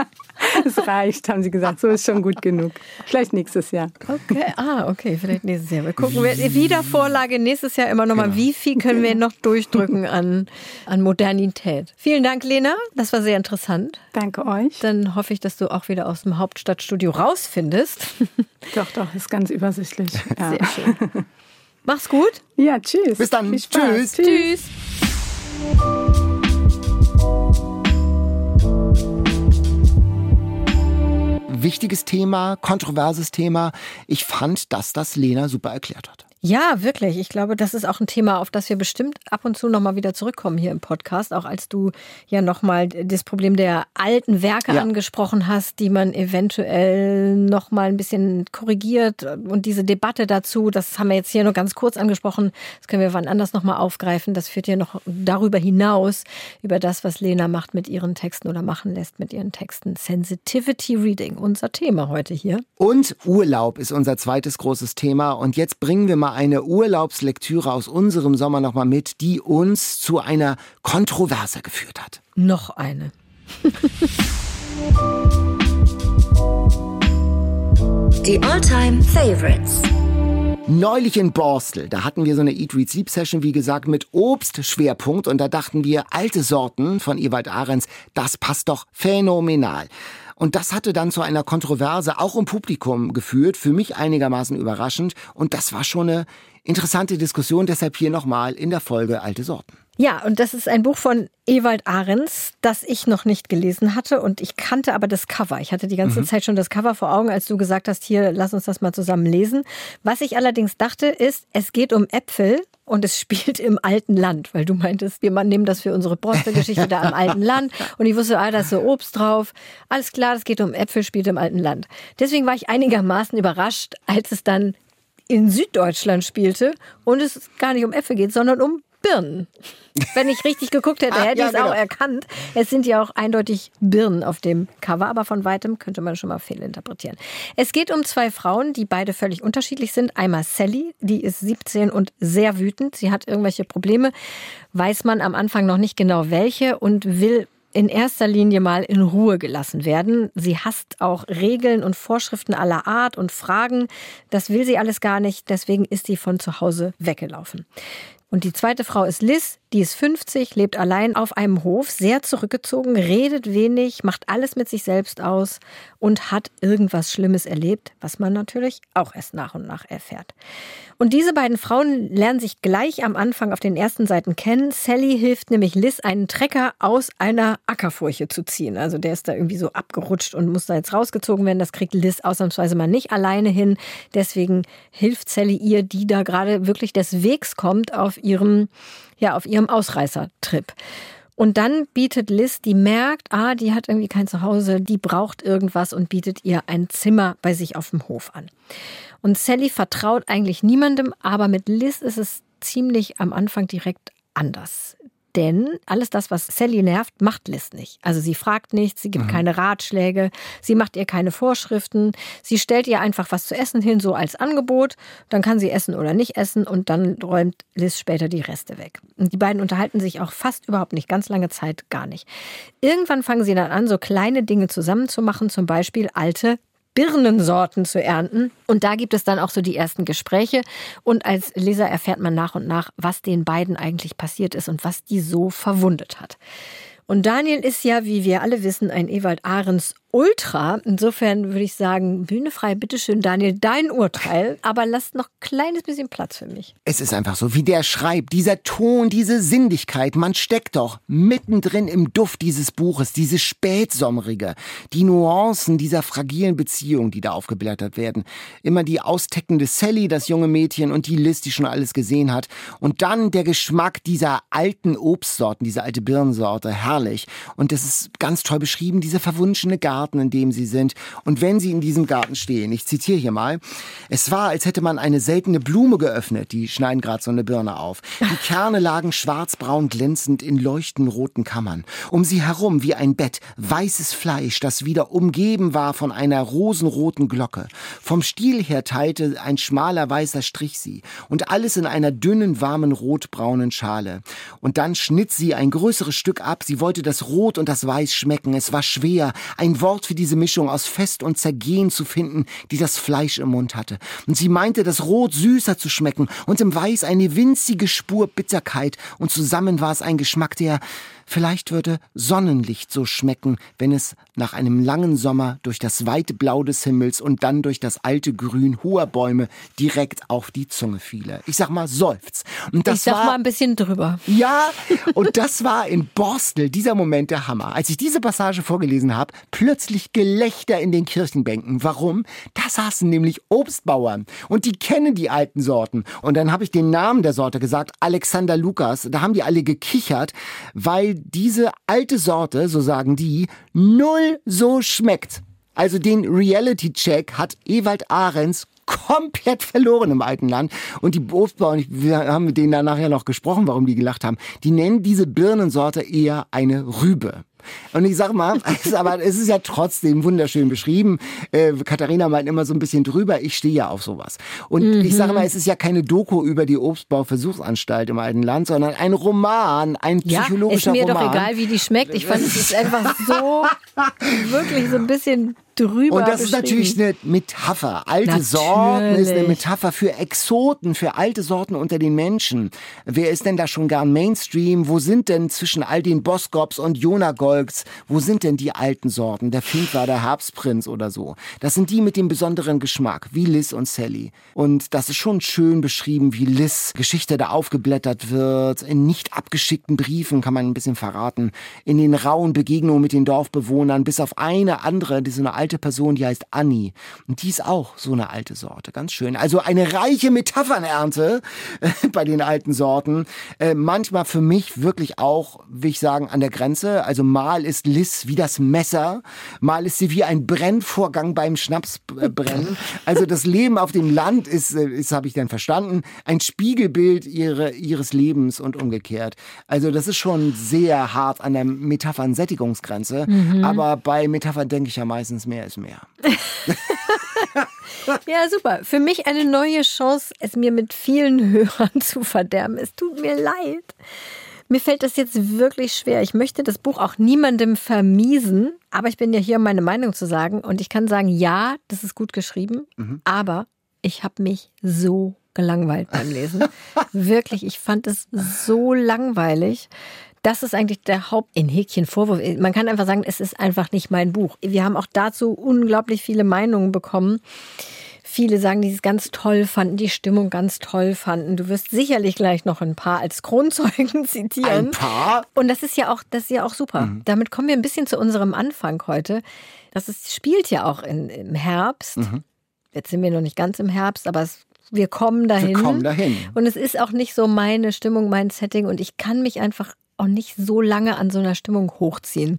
Es reicht, haben sie gesagt, so ist schon gut genug. Vielleicht nächstes Jahr. Okay, vielleicht nächstes Jahr. Wir gucken, wieder Vorlage nächstes Jahr immer nochmal, wie viel können wir noch durchdrücken an Modernität. Vielen Dank, Lena, das war sehr interessant. Danke euch. Dann hoffe ich, dass du auch wieder aus dem Hauptstadtstudio rausfindest. Doch, ist ganz übersichtlich. Ja. Sehr schön. Mach's gut. Ja, tschüss. Bis dann. Tschüss. Tschüss. wichtiges Thema, kontroverses Thema. Ich fand, dass das Lena super erklärt hat. Ja, wirklich. Ich glaube, das ist auch ein Thema, auf das wir bestimmt ab und zu nochmal wieder zurückkommen hier im Podcast. Auch als du ja nochmal das Problem der alten Werke angesprochen hast, die man eventuell nochmal ein bisschen korrigiert. Und diese Debatte dazu, das haben wir jetzt hier nur ganz kurz angesprochen. Das können wir wann anders nochmal aufgreifen. Das führt ja noch darüber hinaus, über das, was Lena macht mit ihren Texten oder machen lässt mit ihren Texten. Sensitivity Reading, unser Thema heute hier. Und Urlaub ist unser zweites großes Thema. Und jetzt bringen wir mal eine Urlaubslektüre aus unserem Sommer nochmal mit, die uns zu einer Kontroverse geführt hat. Noch eine. Die All-Time Favorites. Neulich in Borstel, da hatten wir so eine Eat, Read, Sleep Session, wie gesagt, mit Obstschwerpunkt. Und da dachten wir, alte Sorten von Ewald Ahrens, das passt doch phänomenal. Und das hatte dann zu einer Kontroverse auch im Publikum geführt, für mich einigermaßen überraschend. Und das war schon eine interessante Diskussion, deshalb hier nochmal in der Folge Alte Sorten. Ja, und das ist ein Buch von Ewald Ahrens, das ich noch nicht gelesen hatte. Und ich kannte aber das Cover. Ich hatte die ganze Zeit schon das Cover vor Augen, als du gesagt hast, hier, lass uns das mal zusammen lesen. Was ich allerdings dachte, ist, es geht um Äpfel. Und es spielt im alten Land, weil du meintest, wir nehmen das für unsere Borstel-Geschichte da im alten Land. Und ich wusste, da ist so Obst drauf. Alles klar, es geht um Äpfel, spielt im alten Land. Deswegen war ich einigermaßen überrascht, als es dann in Süddeutschland spielte und es gar nicht um Äpfel geht, sondern um Birnen. Wenn ich richtig geguckt hätte, hätte ich es auch erkannt. Es sind ja auch eindeutig Birnen auf dem Cover, aber von weitem könnte man schon mal fehlinterpretieren. Es geht um zwei Frauen, die beide völlig unterschiedlich sind. Einmal Sally, die ist 17 und sehr wütend. Sie hat irgendwelche Probleme, weiß man am Anfang noch nicht genau welche und will in erster Linie mal in Ruhe gelassen werden. Sie hasst auch Regeln und Vorschriften aller Art und Fragen. Das will sie alles gar nicht, deswegen ist sie von zu Hause weggelaufen. Und die zweite Frau ist Liz, die ist 50, lebt allein auf einem Hof, sehr zurückgezogen, redet wenig, macht alles mit sich selbst aus und hat irgendwas Schlimmes erlebt, was man natürlich auch erst nach und nach erfährt. Und diese beiden Frauen lernen sich gleich am Anfang auf den ersten Seiten kennen. Sally hilft nämlich Liz, einen Trecker aus einer Ackerfurche zu ziehen. Also der ist da irgendwie so abgerutscht und muss da jetzt rausgezogen werden. Das kriegt Liz ausnahmsweise mal nicht alleine hin. Deswegen hilft Sally ihr, die da gerade wirklich des Wegs kommt auf ihrem Ausreißertrip. Und dann bietet Liz, die merkt, die hat irgendwie kein Zuhause, die braucht irgendwas und bietet ihr ein Zimmer bei sich auf dem Hof an. Und Sally vertraut eigentlich niemandem, aber mit Liz ist es ziemlich am Anfang direkt anders. Denn alles das, was Sally nervt, macht Liz nicht. Also sie fragt nichts, sie gibt keine Ratschläge, sie macht ihr keine Vorschriften. Sie stellt ihr einfach was zu essen hin, so als Angebot. Dann kann sie essen oder nicht essen und dann räumt Liz später die Reste weg. Und die beiden unterhalten sich auch fast überhaupt nicht, ganz lange Zeit gar nicht. Irgendwann fangen sie dann an, so kleine Dinge zusammenzumachen, zum Beispiel alte Birnensorten zu ernten. Und da gibt es dann auch so die ersten Gespräche. Und als Leser erfährt man nach und nach, was den beiden eigentlich passiert ist und was die so verwundet hat. Und Daniel ist ja, wie wir alle wissen, ein Ewald Ahrens Ultra. Insofern würde ich sagen, Bühne frei, bitteschön, Daniel, dein Urteil. Aber lasst noch ein kleines bisschen Platz für mich. Es ist einfach so, wie der schreibt, dieser Ton, diese Sinnlichkeit. Man steckt doch mittendrin im Duft dieses Buches, dieses Spätsommerige. Die Nuancen dieser fragilen Beziehung, die da aufgeblättert werden. Immer die austeckende Sally, das junge Mädchen, und die Liz, die schon alles gesehen hat. Und dann der Geschmack dieser alten Obstsorten, diese alte Birnensorte, herrlich. Und das ist ganz toll beschrieben, dieser verwunschene Garten, in dem sie sind. Und wenn sie in diesem Garten stehen, ich zitiere hier mal, es war, als hätte man eine seltene Blume geöffnet, die schneiden gerade so eine Birne auf. Die Kerne lagen schwarzbraun glänzend in leuchtend roten Kammern. Um sie herum wie ein Bett, weißes Fleisch, das wieder umgeben war von einer rosenroten Glocke. Vom Stiel her teilte ein schmaler weißer Strich sie und alles in einer dünnen, warmen, rotbraunen Schale. Und dann schnitt sie ein größeres Stück ab. Sie wollte das Rot und das Weiß schmecken. Es war schwer, ein Wort für diese Mischung aus Fest und Zergehen zu finden, die das Fleisch im Mund hatte. Und sie meinte, das Rot süßer zu schmecken und im Weiß eine winzige Spur Bitterkeit. Und zusammen war es ein Geschmack, der vielleicht würde Sonnenlicht so schmecken, wenn es nach einem langen Sommer durch das weite Blau des Himmels und dann durch das alte Grün hoher Bäume direkt auf die Zunge fiele. Ich sag mal, seufz. Und das ich sag mal ein bisschen drüber. Ja, und das war in Borstel dieser Moment der Hammer. Als ich diese Passage vorgelesen habe, plötzlich Gelächter in den Kirchenbänken. Warum? Da saßen nämlich Obstbauern und die kennen die alten Sorten. Und dann habe ich den Namen der Sorte gesagt, Alexander Lukas. Da haben die alle gekichert, weil diese alte Sorte, so sagen die, null so schmeckt. Also den Reality-Check hat Ewald Ahrens komplett verloren im alten Land. Und die Obstbauern, wir haben mit denen da nachher noch gesprochen, warum die gelacht haben, die nennen diese Birnensorte eher eine Rübe. Und ich sag mal, aber es ist ja trotzdem wunderschön beschrieben. Katharina meint immer so ein bisschen drüber, ich stehe ja auf sowas. Und ich sage mal, es ist ja keine Doku über die Obstbau-Versuchsanstalt im alten Land, sondern ein Roman, ein psychologischer Roman. Ja, ist mir doch egal, wie die schmeckt. Ich fand, es ist einfach so, wirklich so ein bisschen drüber Und das ist natürlich eine Metapher. Alte Sorten ist eine Metapher für Exoten, für alte Sorten unter den Menschen. Wer ist denn da schon gern Mainstream? Wo sind denn zwischen all den Boskops und Jonagolks, wo sind denn die alten Sorten? Der Fink war der Herbstprinz oder so. Das sind die mit dem besonderen Geschmack, wie Liz und Sally. Und das ist schon schön beschrieben, wie Liz Geschichte da aufgeblättert wird. In nicht abgeschickten Briefen kann man ein bisschen verraten. In den rauen Begegnungen mit den Dorfbewohnern, bis auf eine andere, die so eine alte Person, die heißt Annie. Und die ist auch so eine alte Sorte. Ganz schön. Also eine reiche Metaphernernte bei den alten Sorten. Manchmal für mich wirklich auch, will ich sagen, an der Grenze. Also mal ist Liz wie das Messer, mal ist sie wie ein Brennvorgang beim Schnapsbrennen. Also das Leben auf dem Land ist habe ich dann verstanden, ein Spiegelbild ihres Lebens und umgekehrt. Also das ist schon sehr hart an der Metaphern-Sättigungsgrenze. Aber bei Metaphern denke ich ja meistens, mehr ist mehr. Ja, super. Für mich eine neue Chance, es mir mit vielen Hörern zu verderben. Es tut mir leid. Mir fällt das jetzt wirklich schwer. Ich möchte das Buch auch niemandem vermiesen, aber ich bin ja hier, um meine Meinung zu sagen. Und ich kann sagen, ja, das ist gut geschrieben, aber ich habe mich so gelangweilt beim Lesen. Wirklich, ich fand es so langweilig. Das ist eigentlich der in Häkchen Vorwurf. Man kann einfach sagen, es ist einfach nicht mein Buch. Wir haben auch dazu unglaublich viele Meinungen bekommen. Viele sagen, die es ganz toll fanden, die Stimmung ganz toll fanden. Du wirst sicherlich gleich noch ein paar als Kronzeugen zitieren. Ein paar? Und das ist ja auch super. Damit kommen wir ein bisschen zu unserem Anfang heute. Spielt ja auch im Herbst. Jetzt sind wir noch nicht ganz im Herbst, aber wir kommen dahin. Wir kommen dahin. Und es ist auch nicht so meine Stimmung, mein Setting. Und ich kann mich einfach auch nicht so lange an so einer Stimmung hochziehen.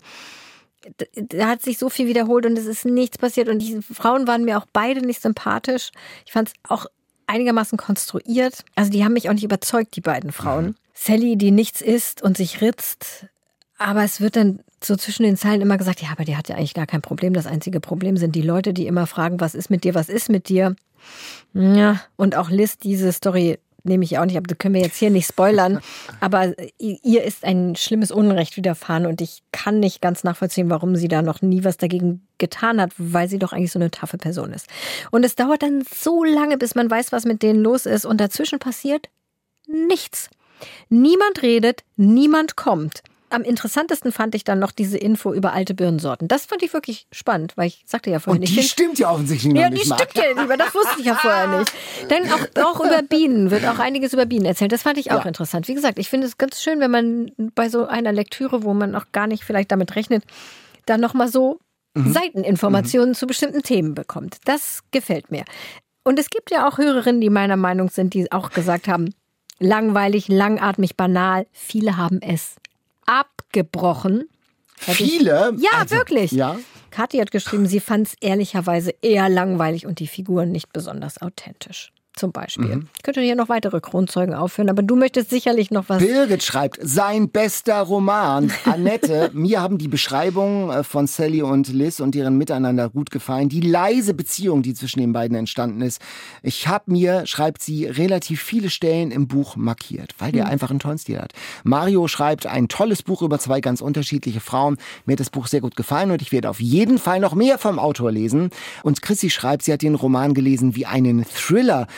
Da hat sich so viel wiederholt und es ist nichts passiert. Und die Frauen waren mir auch beide nicht sympathisch. Ich fand es auch einigermaßen konstruiert. Also die haben mich auch nicht überzeugt, die beiden Frauen. Sally, die nichts isst und sich ritzt. Aber es wird dann so zwischen den Zeilen immer gesagt, ja, aber die hat ja eigentlich gar kein Problem. Das einzige Problem sind die Leute, die immer fragen, was ist mit dir, was ist mit dir? Ja, und auch Liz, diese Story nehme ich auch nicht ab, das können wir jetzt hier nicht spoilern, aber ihr ist ein schlimmes Unrecht widerfahren und ich kann nicht ganz nachvollziehen, warum sie da noch nie was dagegen getan hat, weil sie doch eigentlich so eine taffe Person ist. Und es dauert dann so lange, bis man weiß, was mit denen los ist und dazwischen passiert nichts. Niemand redet, niemand kommt. Am interessantesten fand ich dann noch diese Info über alte Birnensorten. Das fand ich wirklich spannend, weil ich sagte ja vorhin nicht. Und die stimmt ja offensichtlich noch nicht. Ja, die stimmt ja lieber. Das wusste ich ja vorher nicht. Dann auch über Bienen wird auch einiges über Bienen erzählt. Das fand ich auch interessant. Wie gesagt, ich finde es ganz schön, wenn man bei so einer Lektüre, wo man auch gar nicht vielleicht damit rechnet, dann nochmal so Seiteninformationen zu bestimmten Themen bekommt. Das gefällt mir. Und es gibt ja auch Hörerinnen, die meiner Meinung sind, die auch gesagt haben, langweilig, langatmig, banal. Viele haben es abgebrochen. Viele? Ja, also, wirklich. Ja. Kathi hat geschrieben, sie fand es ehrlicherweise eher langweilig und die Figuren nicht besonders authentisch. Zum Beispiel. Ich könnte hier noch weitere Kronzeugen aufführen, aber du möchtest sicherlich noch was... Birgit schreibt, sein bester Roman. Annette, mir haben die Beschreibungen von Sally und Liz und deren Miteinander gut gefallen. Die leise Beziehung, die zwischen den beiden entstanden ist. Ich habe mir, schreibt sie, relativ viele Stellen im Buch markiert, weil der einfach einen tollen Stil hat. Mario schreibt, ein tolles Buch über zwei ganz unterschiedliche Frauen. Mir hat das Buch sehr gut gefallen und ich werde auf jeden Fall noch mehr vom Autor lesen. Und Chrissy schreibt, sie hat den Roman gelesen wie einen Thriller.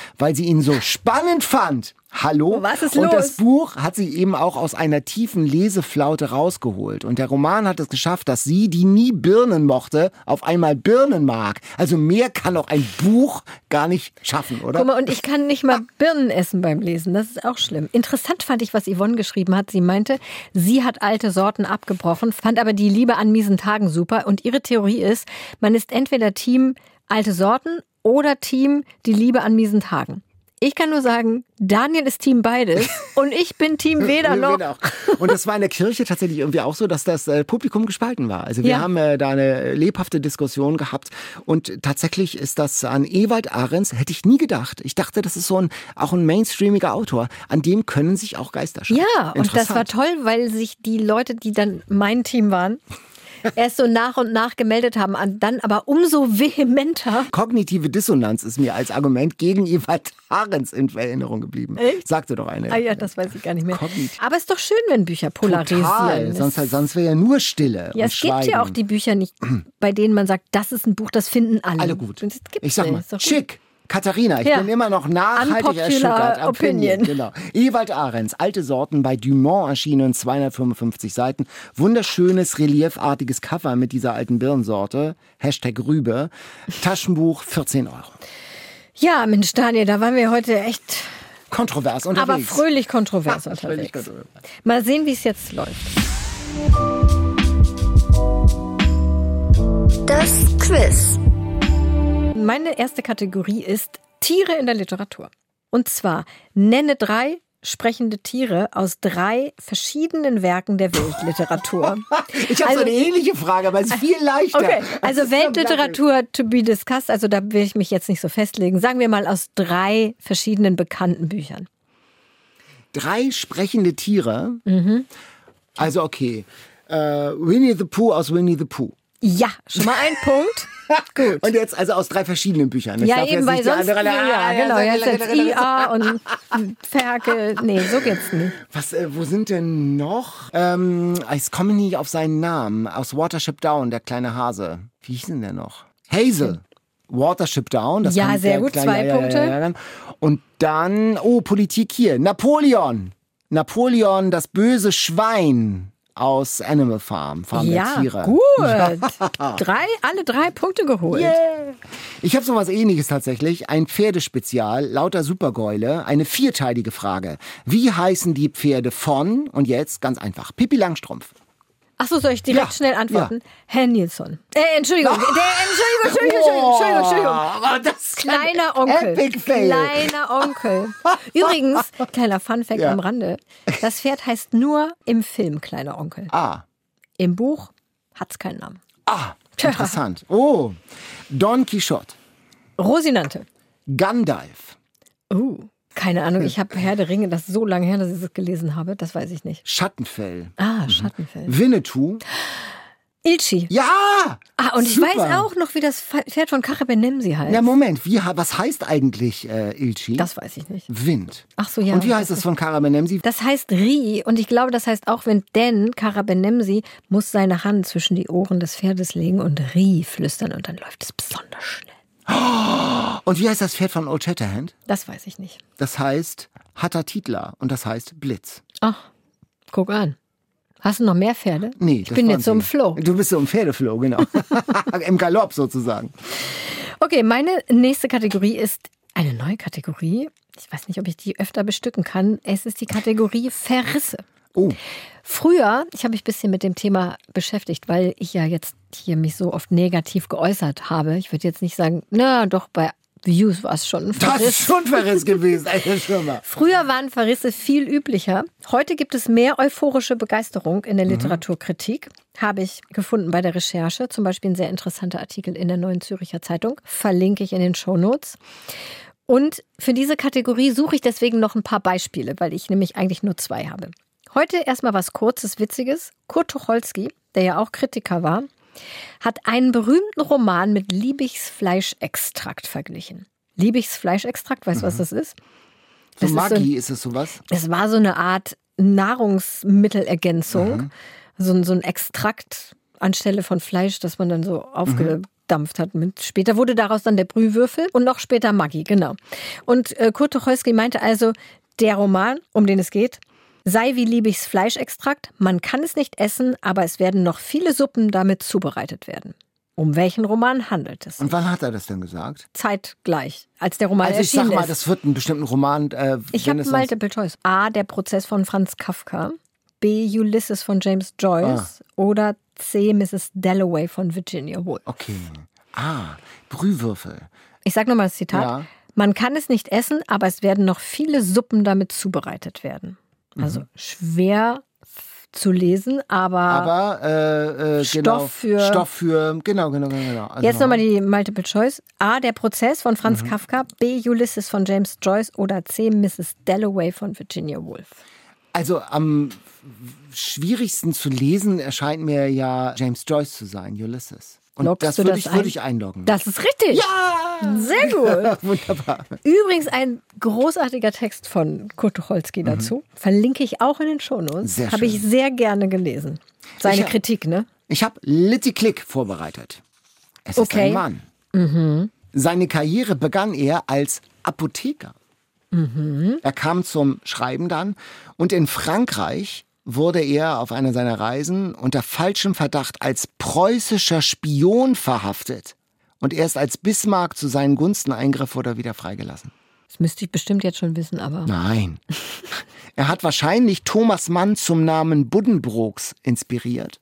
weil sie ihn so spannend fand. Hallo? Was ist Und los? das Buch hat sie eben auch aus einer tiefen Leseflaute rausgeholt. Und der Roman hat es geschafft, dass sie, die nie Birnen mochte, auf einmal Birnen mag. Also mehr kann auch ein Buch gar nicht schaffen, oder? Guck mal, und ich kann nicht mal Birnen essen beim Lesen. Das ist auch schlimm. Interessant fand ich, was Yvonne geschrieben hat. Sie meinte, sie hat alte Sorten abgebrochen, fand aber die Liebe an miesen Tagen super. Und ihre Theorie ist, man ist entweder Team alte Sorten oder Team die Liebe an miesen Tagen. Ich kann nur sagen, Daniel ist Team beides und ich bin Team weder noch. Und das war in der Kirche tatsächlich irgendwie auch so, dass das Publikum gespalten war. Also wir haben da eine lebhafte Diskussion gehabt und tatsächlich ist das an Ewald Ahrens, hätte ich nie gedacht. Ich dachte, das ist auch ein mainstreamiger Autor. An dem können sich auch Geister scheiden. Ja, und das war toll, weil sich die Leute, die dann mein Team waren, erst so nach und nach gemeldet haben, dann aber umso vehementer. Kognitive Dissonanz ist mir als Argument gegen Ewald Ahrens in Erinnerung geblieben. Echt? Sagte doch eine. Ah ja, das weiß ich gar nicht mehr. Kognitiv. Aber es ist doch schön, wenn Bücher polarisieren. Total. Sonst wäre ja nur Stille Ja, und es gibt ja auch die Bücher nicht, bei denen man sagt, das ist ein Buch, das finden alle. Alle gut. Und das gibt's Ich sag mal, nicht. Ist doch gut. schick. Katharina, ich bin immer noch nachhaltig Unpopular erschüttert. Opinion. Genau. Ewald Ahrens, Alte Sorten, bei Dumont erschienen, 255 Seiten. Wunderschönes, reliefartiges Cover mit dieser alten Birnensorte. #Rübe. Taschenbuch, 14 €. Ja, Mensch, Daniel, da waren wir heute echt, Kontrovers unterwegs. aber fröhlich kontrovers Fröhlich unterwegs. kontrovers. Mal sehen, wie es jetzt läuft. Das Quiz. Meine erste Kategorie ist Tiere in der Literatur. Und zwar nenne 3 sprechende Tiere aus 3 verschiedenen Werken der Weltliteratur. Ich habe so eine ähnliche Frage, aber es ist viel leichter. Okay, also Weltliteratur to be discussed, also da will ich mich jetzt nicht so festlegen. Sagen wir mal aus 3 verschiedenen bekannten Büchern. 3 sprechende Tiere. Also okay. Winnie the Pooh aus Winnie the Pooh. Ja, schon mal ein Punkt. Gut. Und jetzt also aus 3 verschiedenen Büchern. Ich Ja, darf eben, jetzt weil nicht die sonst, andere- ja, genau, jetzt IA und Ferkel, nee, so geht's nicht. Was, wo sind denn noch? Ich komme nicht auf seinen Namen. Aus Watership Down, der kleine Hase. Wie hieß denn der noch? Hazel. Watership Down. Das Ja, kann sehr der gut, kleine- 2 Punkte. Und dann, Politik hier. Napoleon. Napoleon, das böse Schwein aus Animal Farm der Ja, Tiere. gut. Alle 3 Punkte geholt. Ich habe sowas Ähnliches tatsächlich. Ein Pferdespezial, lauter Supergäule. Eine 4-teilige Frage. Wie heißen die Pferde von, und jetzt ganz einfach, Pippi Langstrumpf? Achso, soll ich direkt Ja, schnell antworten? ja. Herr Nilsson. Entschuldigung. Entschuldigung. Aber das ist ein Kleiner Onkel. Epic Fail. Kleiner Onkel. Übrigens, kleiner Funfact Ja. am Rande. Das Pferd heißt nur im Film Kleiner Onkel. Im Buch hat's keinen Namen. Interessant. Oh, Don Quixote, Rosinante. Gandalf, Keine Ahnung, ich habe Herr der Ringe, das ist so lange her, dass ich das gelesen habe, das weiß ich nicht. Schattenfell, Schattenfell. Winnetou. Ilchi. Ja! Und ich Super. weiß auch noch, wie das Pferd von Karabenemsi heißt. Na Moment, was heißt eigentlich Ilchi? Das weiß ich nicht. Wind. Ach so, ja. Und wie heißt das von Karabenemsi? Das heißt Ri und ich glaube, das heißt auch Wind, denn Karabenemsi muss seine Hand zwischen die Ohren des Pferdes legen und Ri flüstern und dann läuft es besonders schnell. Und wie heißt das Pferd von Old Shatterhand? Das weiß ich nicht. Das heißt Hatatitla und das heißt Blitz. Ach, guck an. Hast du noch mehr Pferde? Nee, ich das bin waren jetzt so im sie. Flow. Du bist so im Pferdeflow, genau. Im Galopp sozusagen. Okay, meine nächste Kategorie ist eine neue Kategorie. Ich weiß nicht, ob ich die öfter bestücken kann. Es ist die Kategorie Verrisse. Oh. Früher, ich habe mich ein bisschen mit dem Thema beschäftigt, weil ich ja jetzt hier mich so oft negativ geäußert habe. Ich würde jetzt nicht sagen, na doch, bei Views war es schon ein Verriss. Das ist schon Verriss gewesen, Alter, schon mal. Früher waren Verrisse viel üblicher. Heute gibt es mehr euphorische Begeisterung in der Literaturkritik. Habe ich gefunden bei der Recherche. Zum Beispiel ein sehr interessanter Artikel in der Neuen Zürcher Zeitung. Verlinke ich in den Shownotes. Und für diese Kategorie suche ich deswegen noch ein paar Beispiele, weil ich nämlich eigentlich nur 2 habe. Heute erstmal was Kurzes, Witziges. Kurt Tucholsky, der ja auch Kritiker war, hat einen berühmten Roman mit Liebigs Fleischextrakt verglichen. Liebigs Fleischextrakt, weißt du, was das ist? So Das ist Maggi, ist es sowas? Es war so eine Art Nahrungsmittelergänzung. So ein Extrakt anstelle von Fleisch, das man dann so eingedampft hat. Später wurde daraus dann der Brühwürfel und noch später Maggi, genau. Und Kurt Tucholsky meinte also, der Roman, um den es geht, sei wie Liebigs Fleischextrakt. Man kann es nicht essen, aber es werden noch viele Suppen damit zubereitet werden. Um welchen Roman handelt es? Und wann hat er das denn gesagt? Zeitgleich, als der Roman also ich erschienen sag mal, ist. das wird einen bestimmten Roman. Ich habe Multiple Choice. A, der Prozess von Franz Kafka. B, Ulysses von James Joyce. Oder C, Mrs. Dalloway von Virginia Woolf. Okay. Brühwürfel. Ich sag nochmal das Zitat. Ja. Man kann es nicht essen, aber es werden noch viele Suppen damit zubereitet werden. Also schwer zu lesen, aber Stoff für... Genau. Also jetzt nochmal die Multiple Choice. A, der Prozess von Franz Kafka. B, Ulysses von James Joyce. Oder C, Mrs. Dalloway von Virginia Woolf. Also am schwierigsten zu lesen erscheint mir ja James Joyce zu sein, Ulysses. Und das würde ich einloggen. Das ist richtig. Ja! Sehr gut. Wunderbar. Übrigens ein großartiger Text von Kurt Tucholsky dazu. Verlinke ich auch in den Shownotes. Sehr schön. Habe ich sehr gerne gelesen. Seine Kritik, ne? Ich habe Litty Click vorbereitet. Es ist ein Mann. Seine Karriere begann er als Apotheker. Er kam zum Schreiben dann und in Frankreich wurde er auf einer seiner Reisen unter falschem Verdacht als preußischer Spion verhaftet. Und erst als Bismarck zu seinen Gunsten eingriff, wurde er wieder freigelassen. Das müsste ich bestimmt jetzt schon wissen, aber... Nein. Er hat wahrscheinlich Thomas Mann zum Namen Buddenbrooks inspiriert.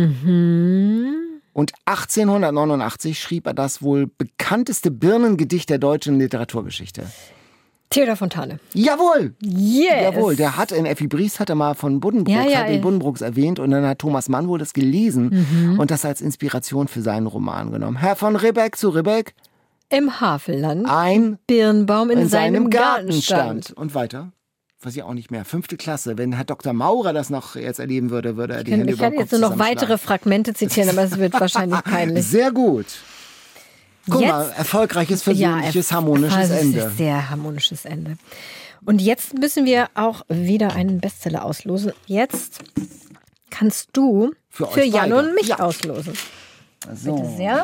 Und 1889 schrieb er das wohl bekannteste Birnengedicht der deutschen Literaturgeschichte. Theodor Fontane. Jawohl! Yes! Jawohl, der hat in Effi Briest hat er mal von Buddenbrooks, hat den Buddenbrooks erwähnt und dann hat Thomas Mann wohl das gelesen und das als Inspiration für seinen Roman genommen. Herr von Ribbeck zu Ribbeck. Im Havelland Ein Birnbaum in seinem Garten stand. Und weiter. Weiß ich auch nicht mehr. 5. Klasse. Wenn Herr Dr. Maurer das noch jetzt erleben würde, würde er die Hände über den Kopf zusammenschlagen. Ich kann jetzt nur noch weitere Fragmente zitieren, aber es wird wahrscheinlich peinlich. Sehr gut. Guck mal, erfolgreiches, versöhnliches, harmonisches Ende. Das ist sehr harmonisches Ende. Und jetzt müssen wir auch wieder einen Bestseller auslosen. Jetzt kannst du für Jan und mich auslosen. So. Bitte sehr.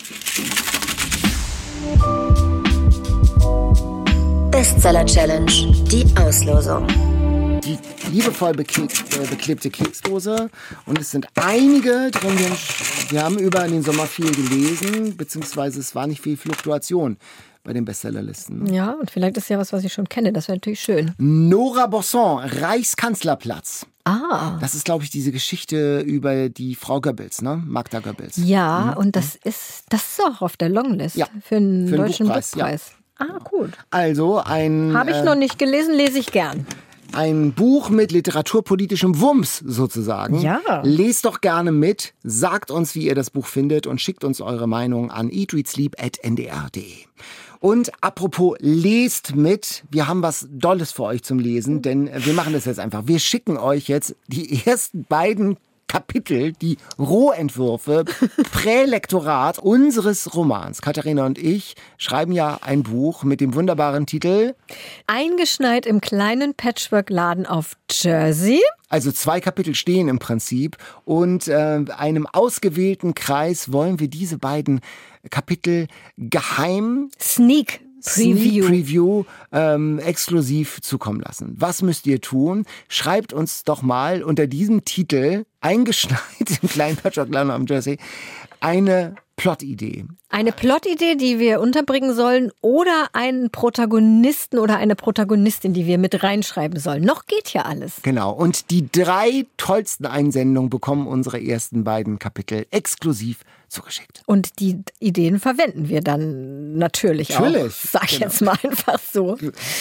Bestseller Challenge, die Auslosung. Die liebevoll beklebte Keksdose. Und es sind einige drin. Wir haben über den Sommer viel gelesen, beziehungsweise es war nicht viel Fluktuation bei den Bestsellerlisten. Ja, und vielleicht ist ja was ich schon kenne. Das wäre natürlich schön. Nora Bosson, Reichskanzlerplatz. Ah. Das ist, glaube ich, diese Geschichte über die Frau Goebbels, ne? Magda Goebbels. Ja, und das ist auch auf der Longlist für einen deutschen Buchpreis. Ja. Ah, gut. Also habe ich noch nicht gelesen, lese ich gern. Ein Buch mit literaturpolitischem Wumms sozusagen. Ja. Lest doch gerne mit, sagt uns, wie ihr das Buch findet und schickt uns eure Meinung an eatreadsleep@ndr.de. Und apropos, lest mit. Wir haben was Dolles für euch zum Lesen, denn wir machen das jetzt einfach. Wir schicken euch jetzt die ersten beiden Kapitel, die Rohentwürfe, Prälektorat unseres Romans. Katharina und ich schreiben ja ein Buch mit dem wunderbaren Titel Eingeschneit im kleinen Patchwork-Laden auf Jersey. Also 2 Kapitel stehen im Prinzip und einem ausgewählten Kreis wollen wir diese beiden Kapitel geheim Sneak Preview exklusiv zukommen lassen. Was müsst ihr tun? Schreibt uns doch mal unter diesem Titel Eingeschneit im kleinen Patchwork-Laden am Jersey eine Plotidee. Eine Plotidee, die wir unterbringen sollen oder einen Protagonisten oder eine Protagonistin, die wir mit reinschreiben sollen. Noch geht ja alles. Genau. Und die 3 tollsten Einsendungen bekommen unsere ersten beiden Kapitel exklusiv zugeschickt. Und die Ideen verwenden wir dann natürlich auch. Sag ich jetzt mal einfach so.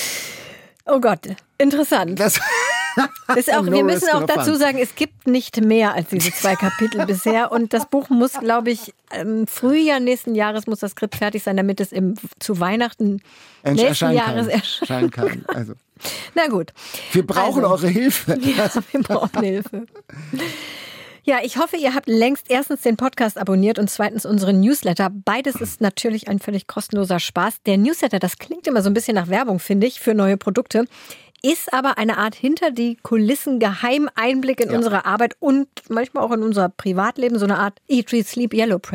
Oh Gott, interessant. Wir müssen auch dazu sagen, es gibt nicht mehr als diese 2 Kapitel bisher. Und das Buch muss, glaube ich, im Frühjahr nächsten Jahres muss das Skript fertig sein, damit es zu Weihnachten nächsten Jahres erscheinen kann. Also. Na gut. Wir brauchen eure Hilfe. Ja, wir brauchen Hilfe. Ja, ich hoffe, ihr habt längst erstens den Podcast abonniert und zweitens unseren Newsletter. Beides ist natürlich ein völlig kostenloser Spaß. Der Newsletter, das klingt immer so ein bisschen nach Werbung, finde ich, für neue Produkte. Ist aber eine Art hinter die Kulissen Geheimeinblick in unsere Arbeit und manchmal auch in unser Privatleben, so eine Art Eat, Read, Sleep, Yellow Press.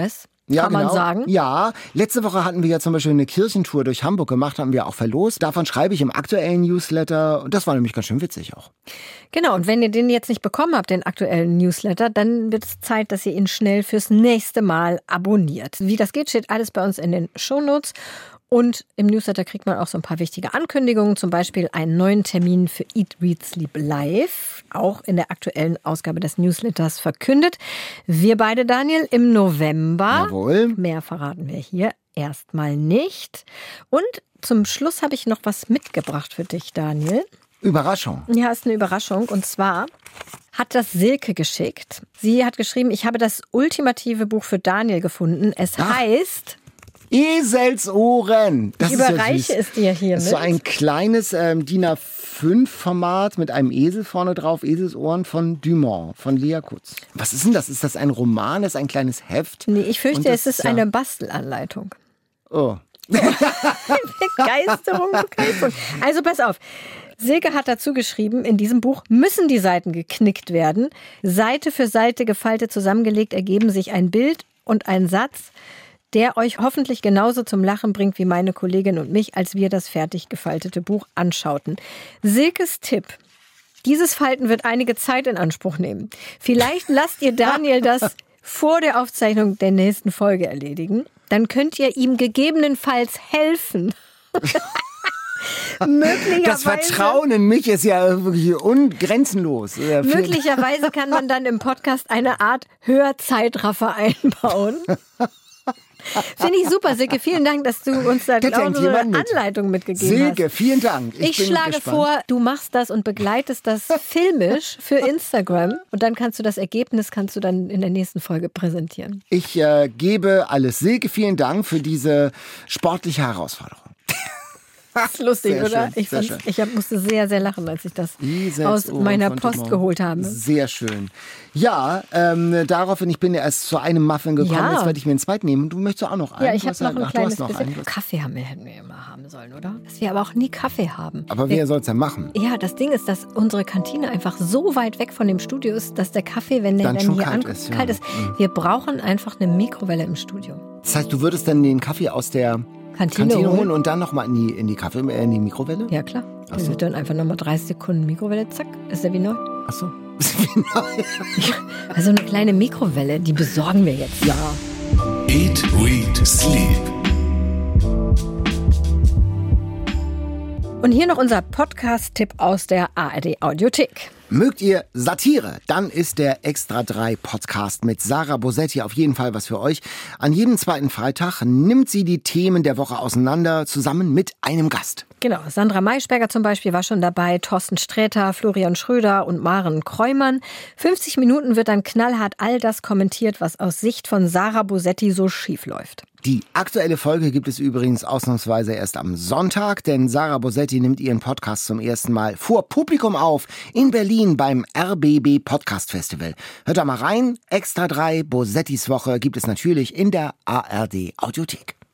Ja, kann man sagen. Ja, letzte Woche hatten wir ja zum Beispiel eine Kirchentour durch Hamburg gemacht, haben wir auch verlost. Davon schreibe ich im aktuellen Newsletter. Und das war nämlich ganz schön witzig auch. Genau, und wenn ihr den jetzt nicht bekommen habt, den aktuellen Newsletter, dann wird es Zeit, dass ihr ihn schnell fürs nächste Mal abonniert. Wie das geht, steht alles bei uns in den Shownotes. Und im Newsletter kriegt man auch so ein paar wichtige Ankündigungen, zum Beispiel einen neuen Termin für Eat, Read, Sleep Live, auch in der aktuellen Ausgabe des Newsletters verkündet. Wir beide, Daniel, im November. Jawohl. Mehr verraten wir hier erstmal nicht. Und zum Schluss habe ich noch was mitgebracht für dich, Daniel. Überraschung. Ja, ist eine Überraschung. Und zwar hat das Silke geschickt. Sie hat geschrieben, ich habe das ultimative Buch für Daniel gefunden. Es heißt... Eselsohren. Das Ich überreiche es dir hiermit. Das ist so ein kleines DIN A5-Format mit einem Esel vorne drauf. Eselsohren von Dumont, von Lea Kutz. Was ist denn das? Ist das ein Roman? Das ist ein kleines Heft? Nee, ich fürchte, es ist eine Bastelanleitung. Oh. Begeisterung. Also pass auf. Silke hat dazu geschrieben, in diesem Buch müssen die Seiten geknickt werden. Seite für Seite gefaltet zusammengelegt ergeben sich ein Bild und ein Satz, der euch hoffentlich genauso zum Lachen bringt wie meine Kollegin und mich, als wir das fertig gefaltete Buch anschauten. Silkes Tipp. Dieses Falten wird einige Zeit in Anspruch nehmen. Vielleicht lasst ihr Daniel das vor der Aufzeichnung der nächsten Folge erledigen. Dann könnt ihr ihm gegebenenfalls helfen. Das Vertrauen in mich ist ja wirklich ungrenzenlos. Möglicherweise kann man dann im Podcast eine Art Hörzeitraffer einbauen. Finde ich super, Silke. Vielen Dank, dass du uns da so eine Anleitung mitgegeben hast. Silke, vielen Dank. Ich schlage vor, du machst das und begleitest das filmisch für Instagram und dann kannst du das Ergebnis dann in der nächsten Folge präsentieren. Ich gebe alles. Silke, vielen Dank für diese sportliche Herausforderung. Das ist lustig, sehr oder? Schön, ich musste sehr, sehr lachen, als ich das aus meiner Post geholt habe. Sehr schön. Ja, daraufhin, ich bin ja erst zu einem Muffin gekommen, Ja. Jetzt werde ich mir einen zweiten nehmen. Du möchtest auch noch einen? Ja, ich habe noch ein kleines noch bisschen. einen. Kaffee hätten wir immer haben sollen, oder? Dass wir aber auch nie Kaffee haben. Aber wer soll es denn machen? Ja, das Ding ist, dass unsere Kantine einfach so weit weg von dem Studio ist, dass der Kaffee, wenn der Dann dann schon hier kalt ankommt, ist, ja. kalt ist. Wir brauchen einfach eine Mikrowelle im Studio. Das heißt, du würdest dann den Kaffee aus der Kantine holen und dann nochmal in die Mikrowelle? Ja, klar. Ach so. Wir dann einfach nochmal 30 Sekunden Mikrowelle, zack, ist er wie neu. Ach so. Also eine kleine Mikrowelle, die besorgen wir jetzt. Ja. Eat, Read, Sleep. Und hier noch unser Podcast-Tipp aus der ARD-Audiothek. Mögt ihr Satire? Dann ist der Extra 3 Podcast mit Sarah Bosetti auf jeden Fall was für euch. An jedem zweiten Freitag nimmt sie die Themen der Woche auseinander, zusammen mit einem Gast. Genau, Sandra Maischberger zum Beispiel war schon dabei, Thorsten Sträter, Florian Schröder und Maren Kreumann. 50 Minuten wird dann knallhart all das kommentiert, was aus Sicht von Sarah Bosetti so schief läuft. Die aktuelle Folge gibt es übrigens ausnahmsweise erst am Sonntag, denn Sarah Bosetti nimmt ihren Podcast zum ersten Mal vor Publikum auf in Berlin beim RBB Podcast Festival. Hört da mal rein. Extra 3 Bosettis Woche gibt es natürlich in der ARD Audiothek.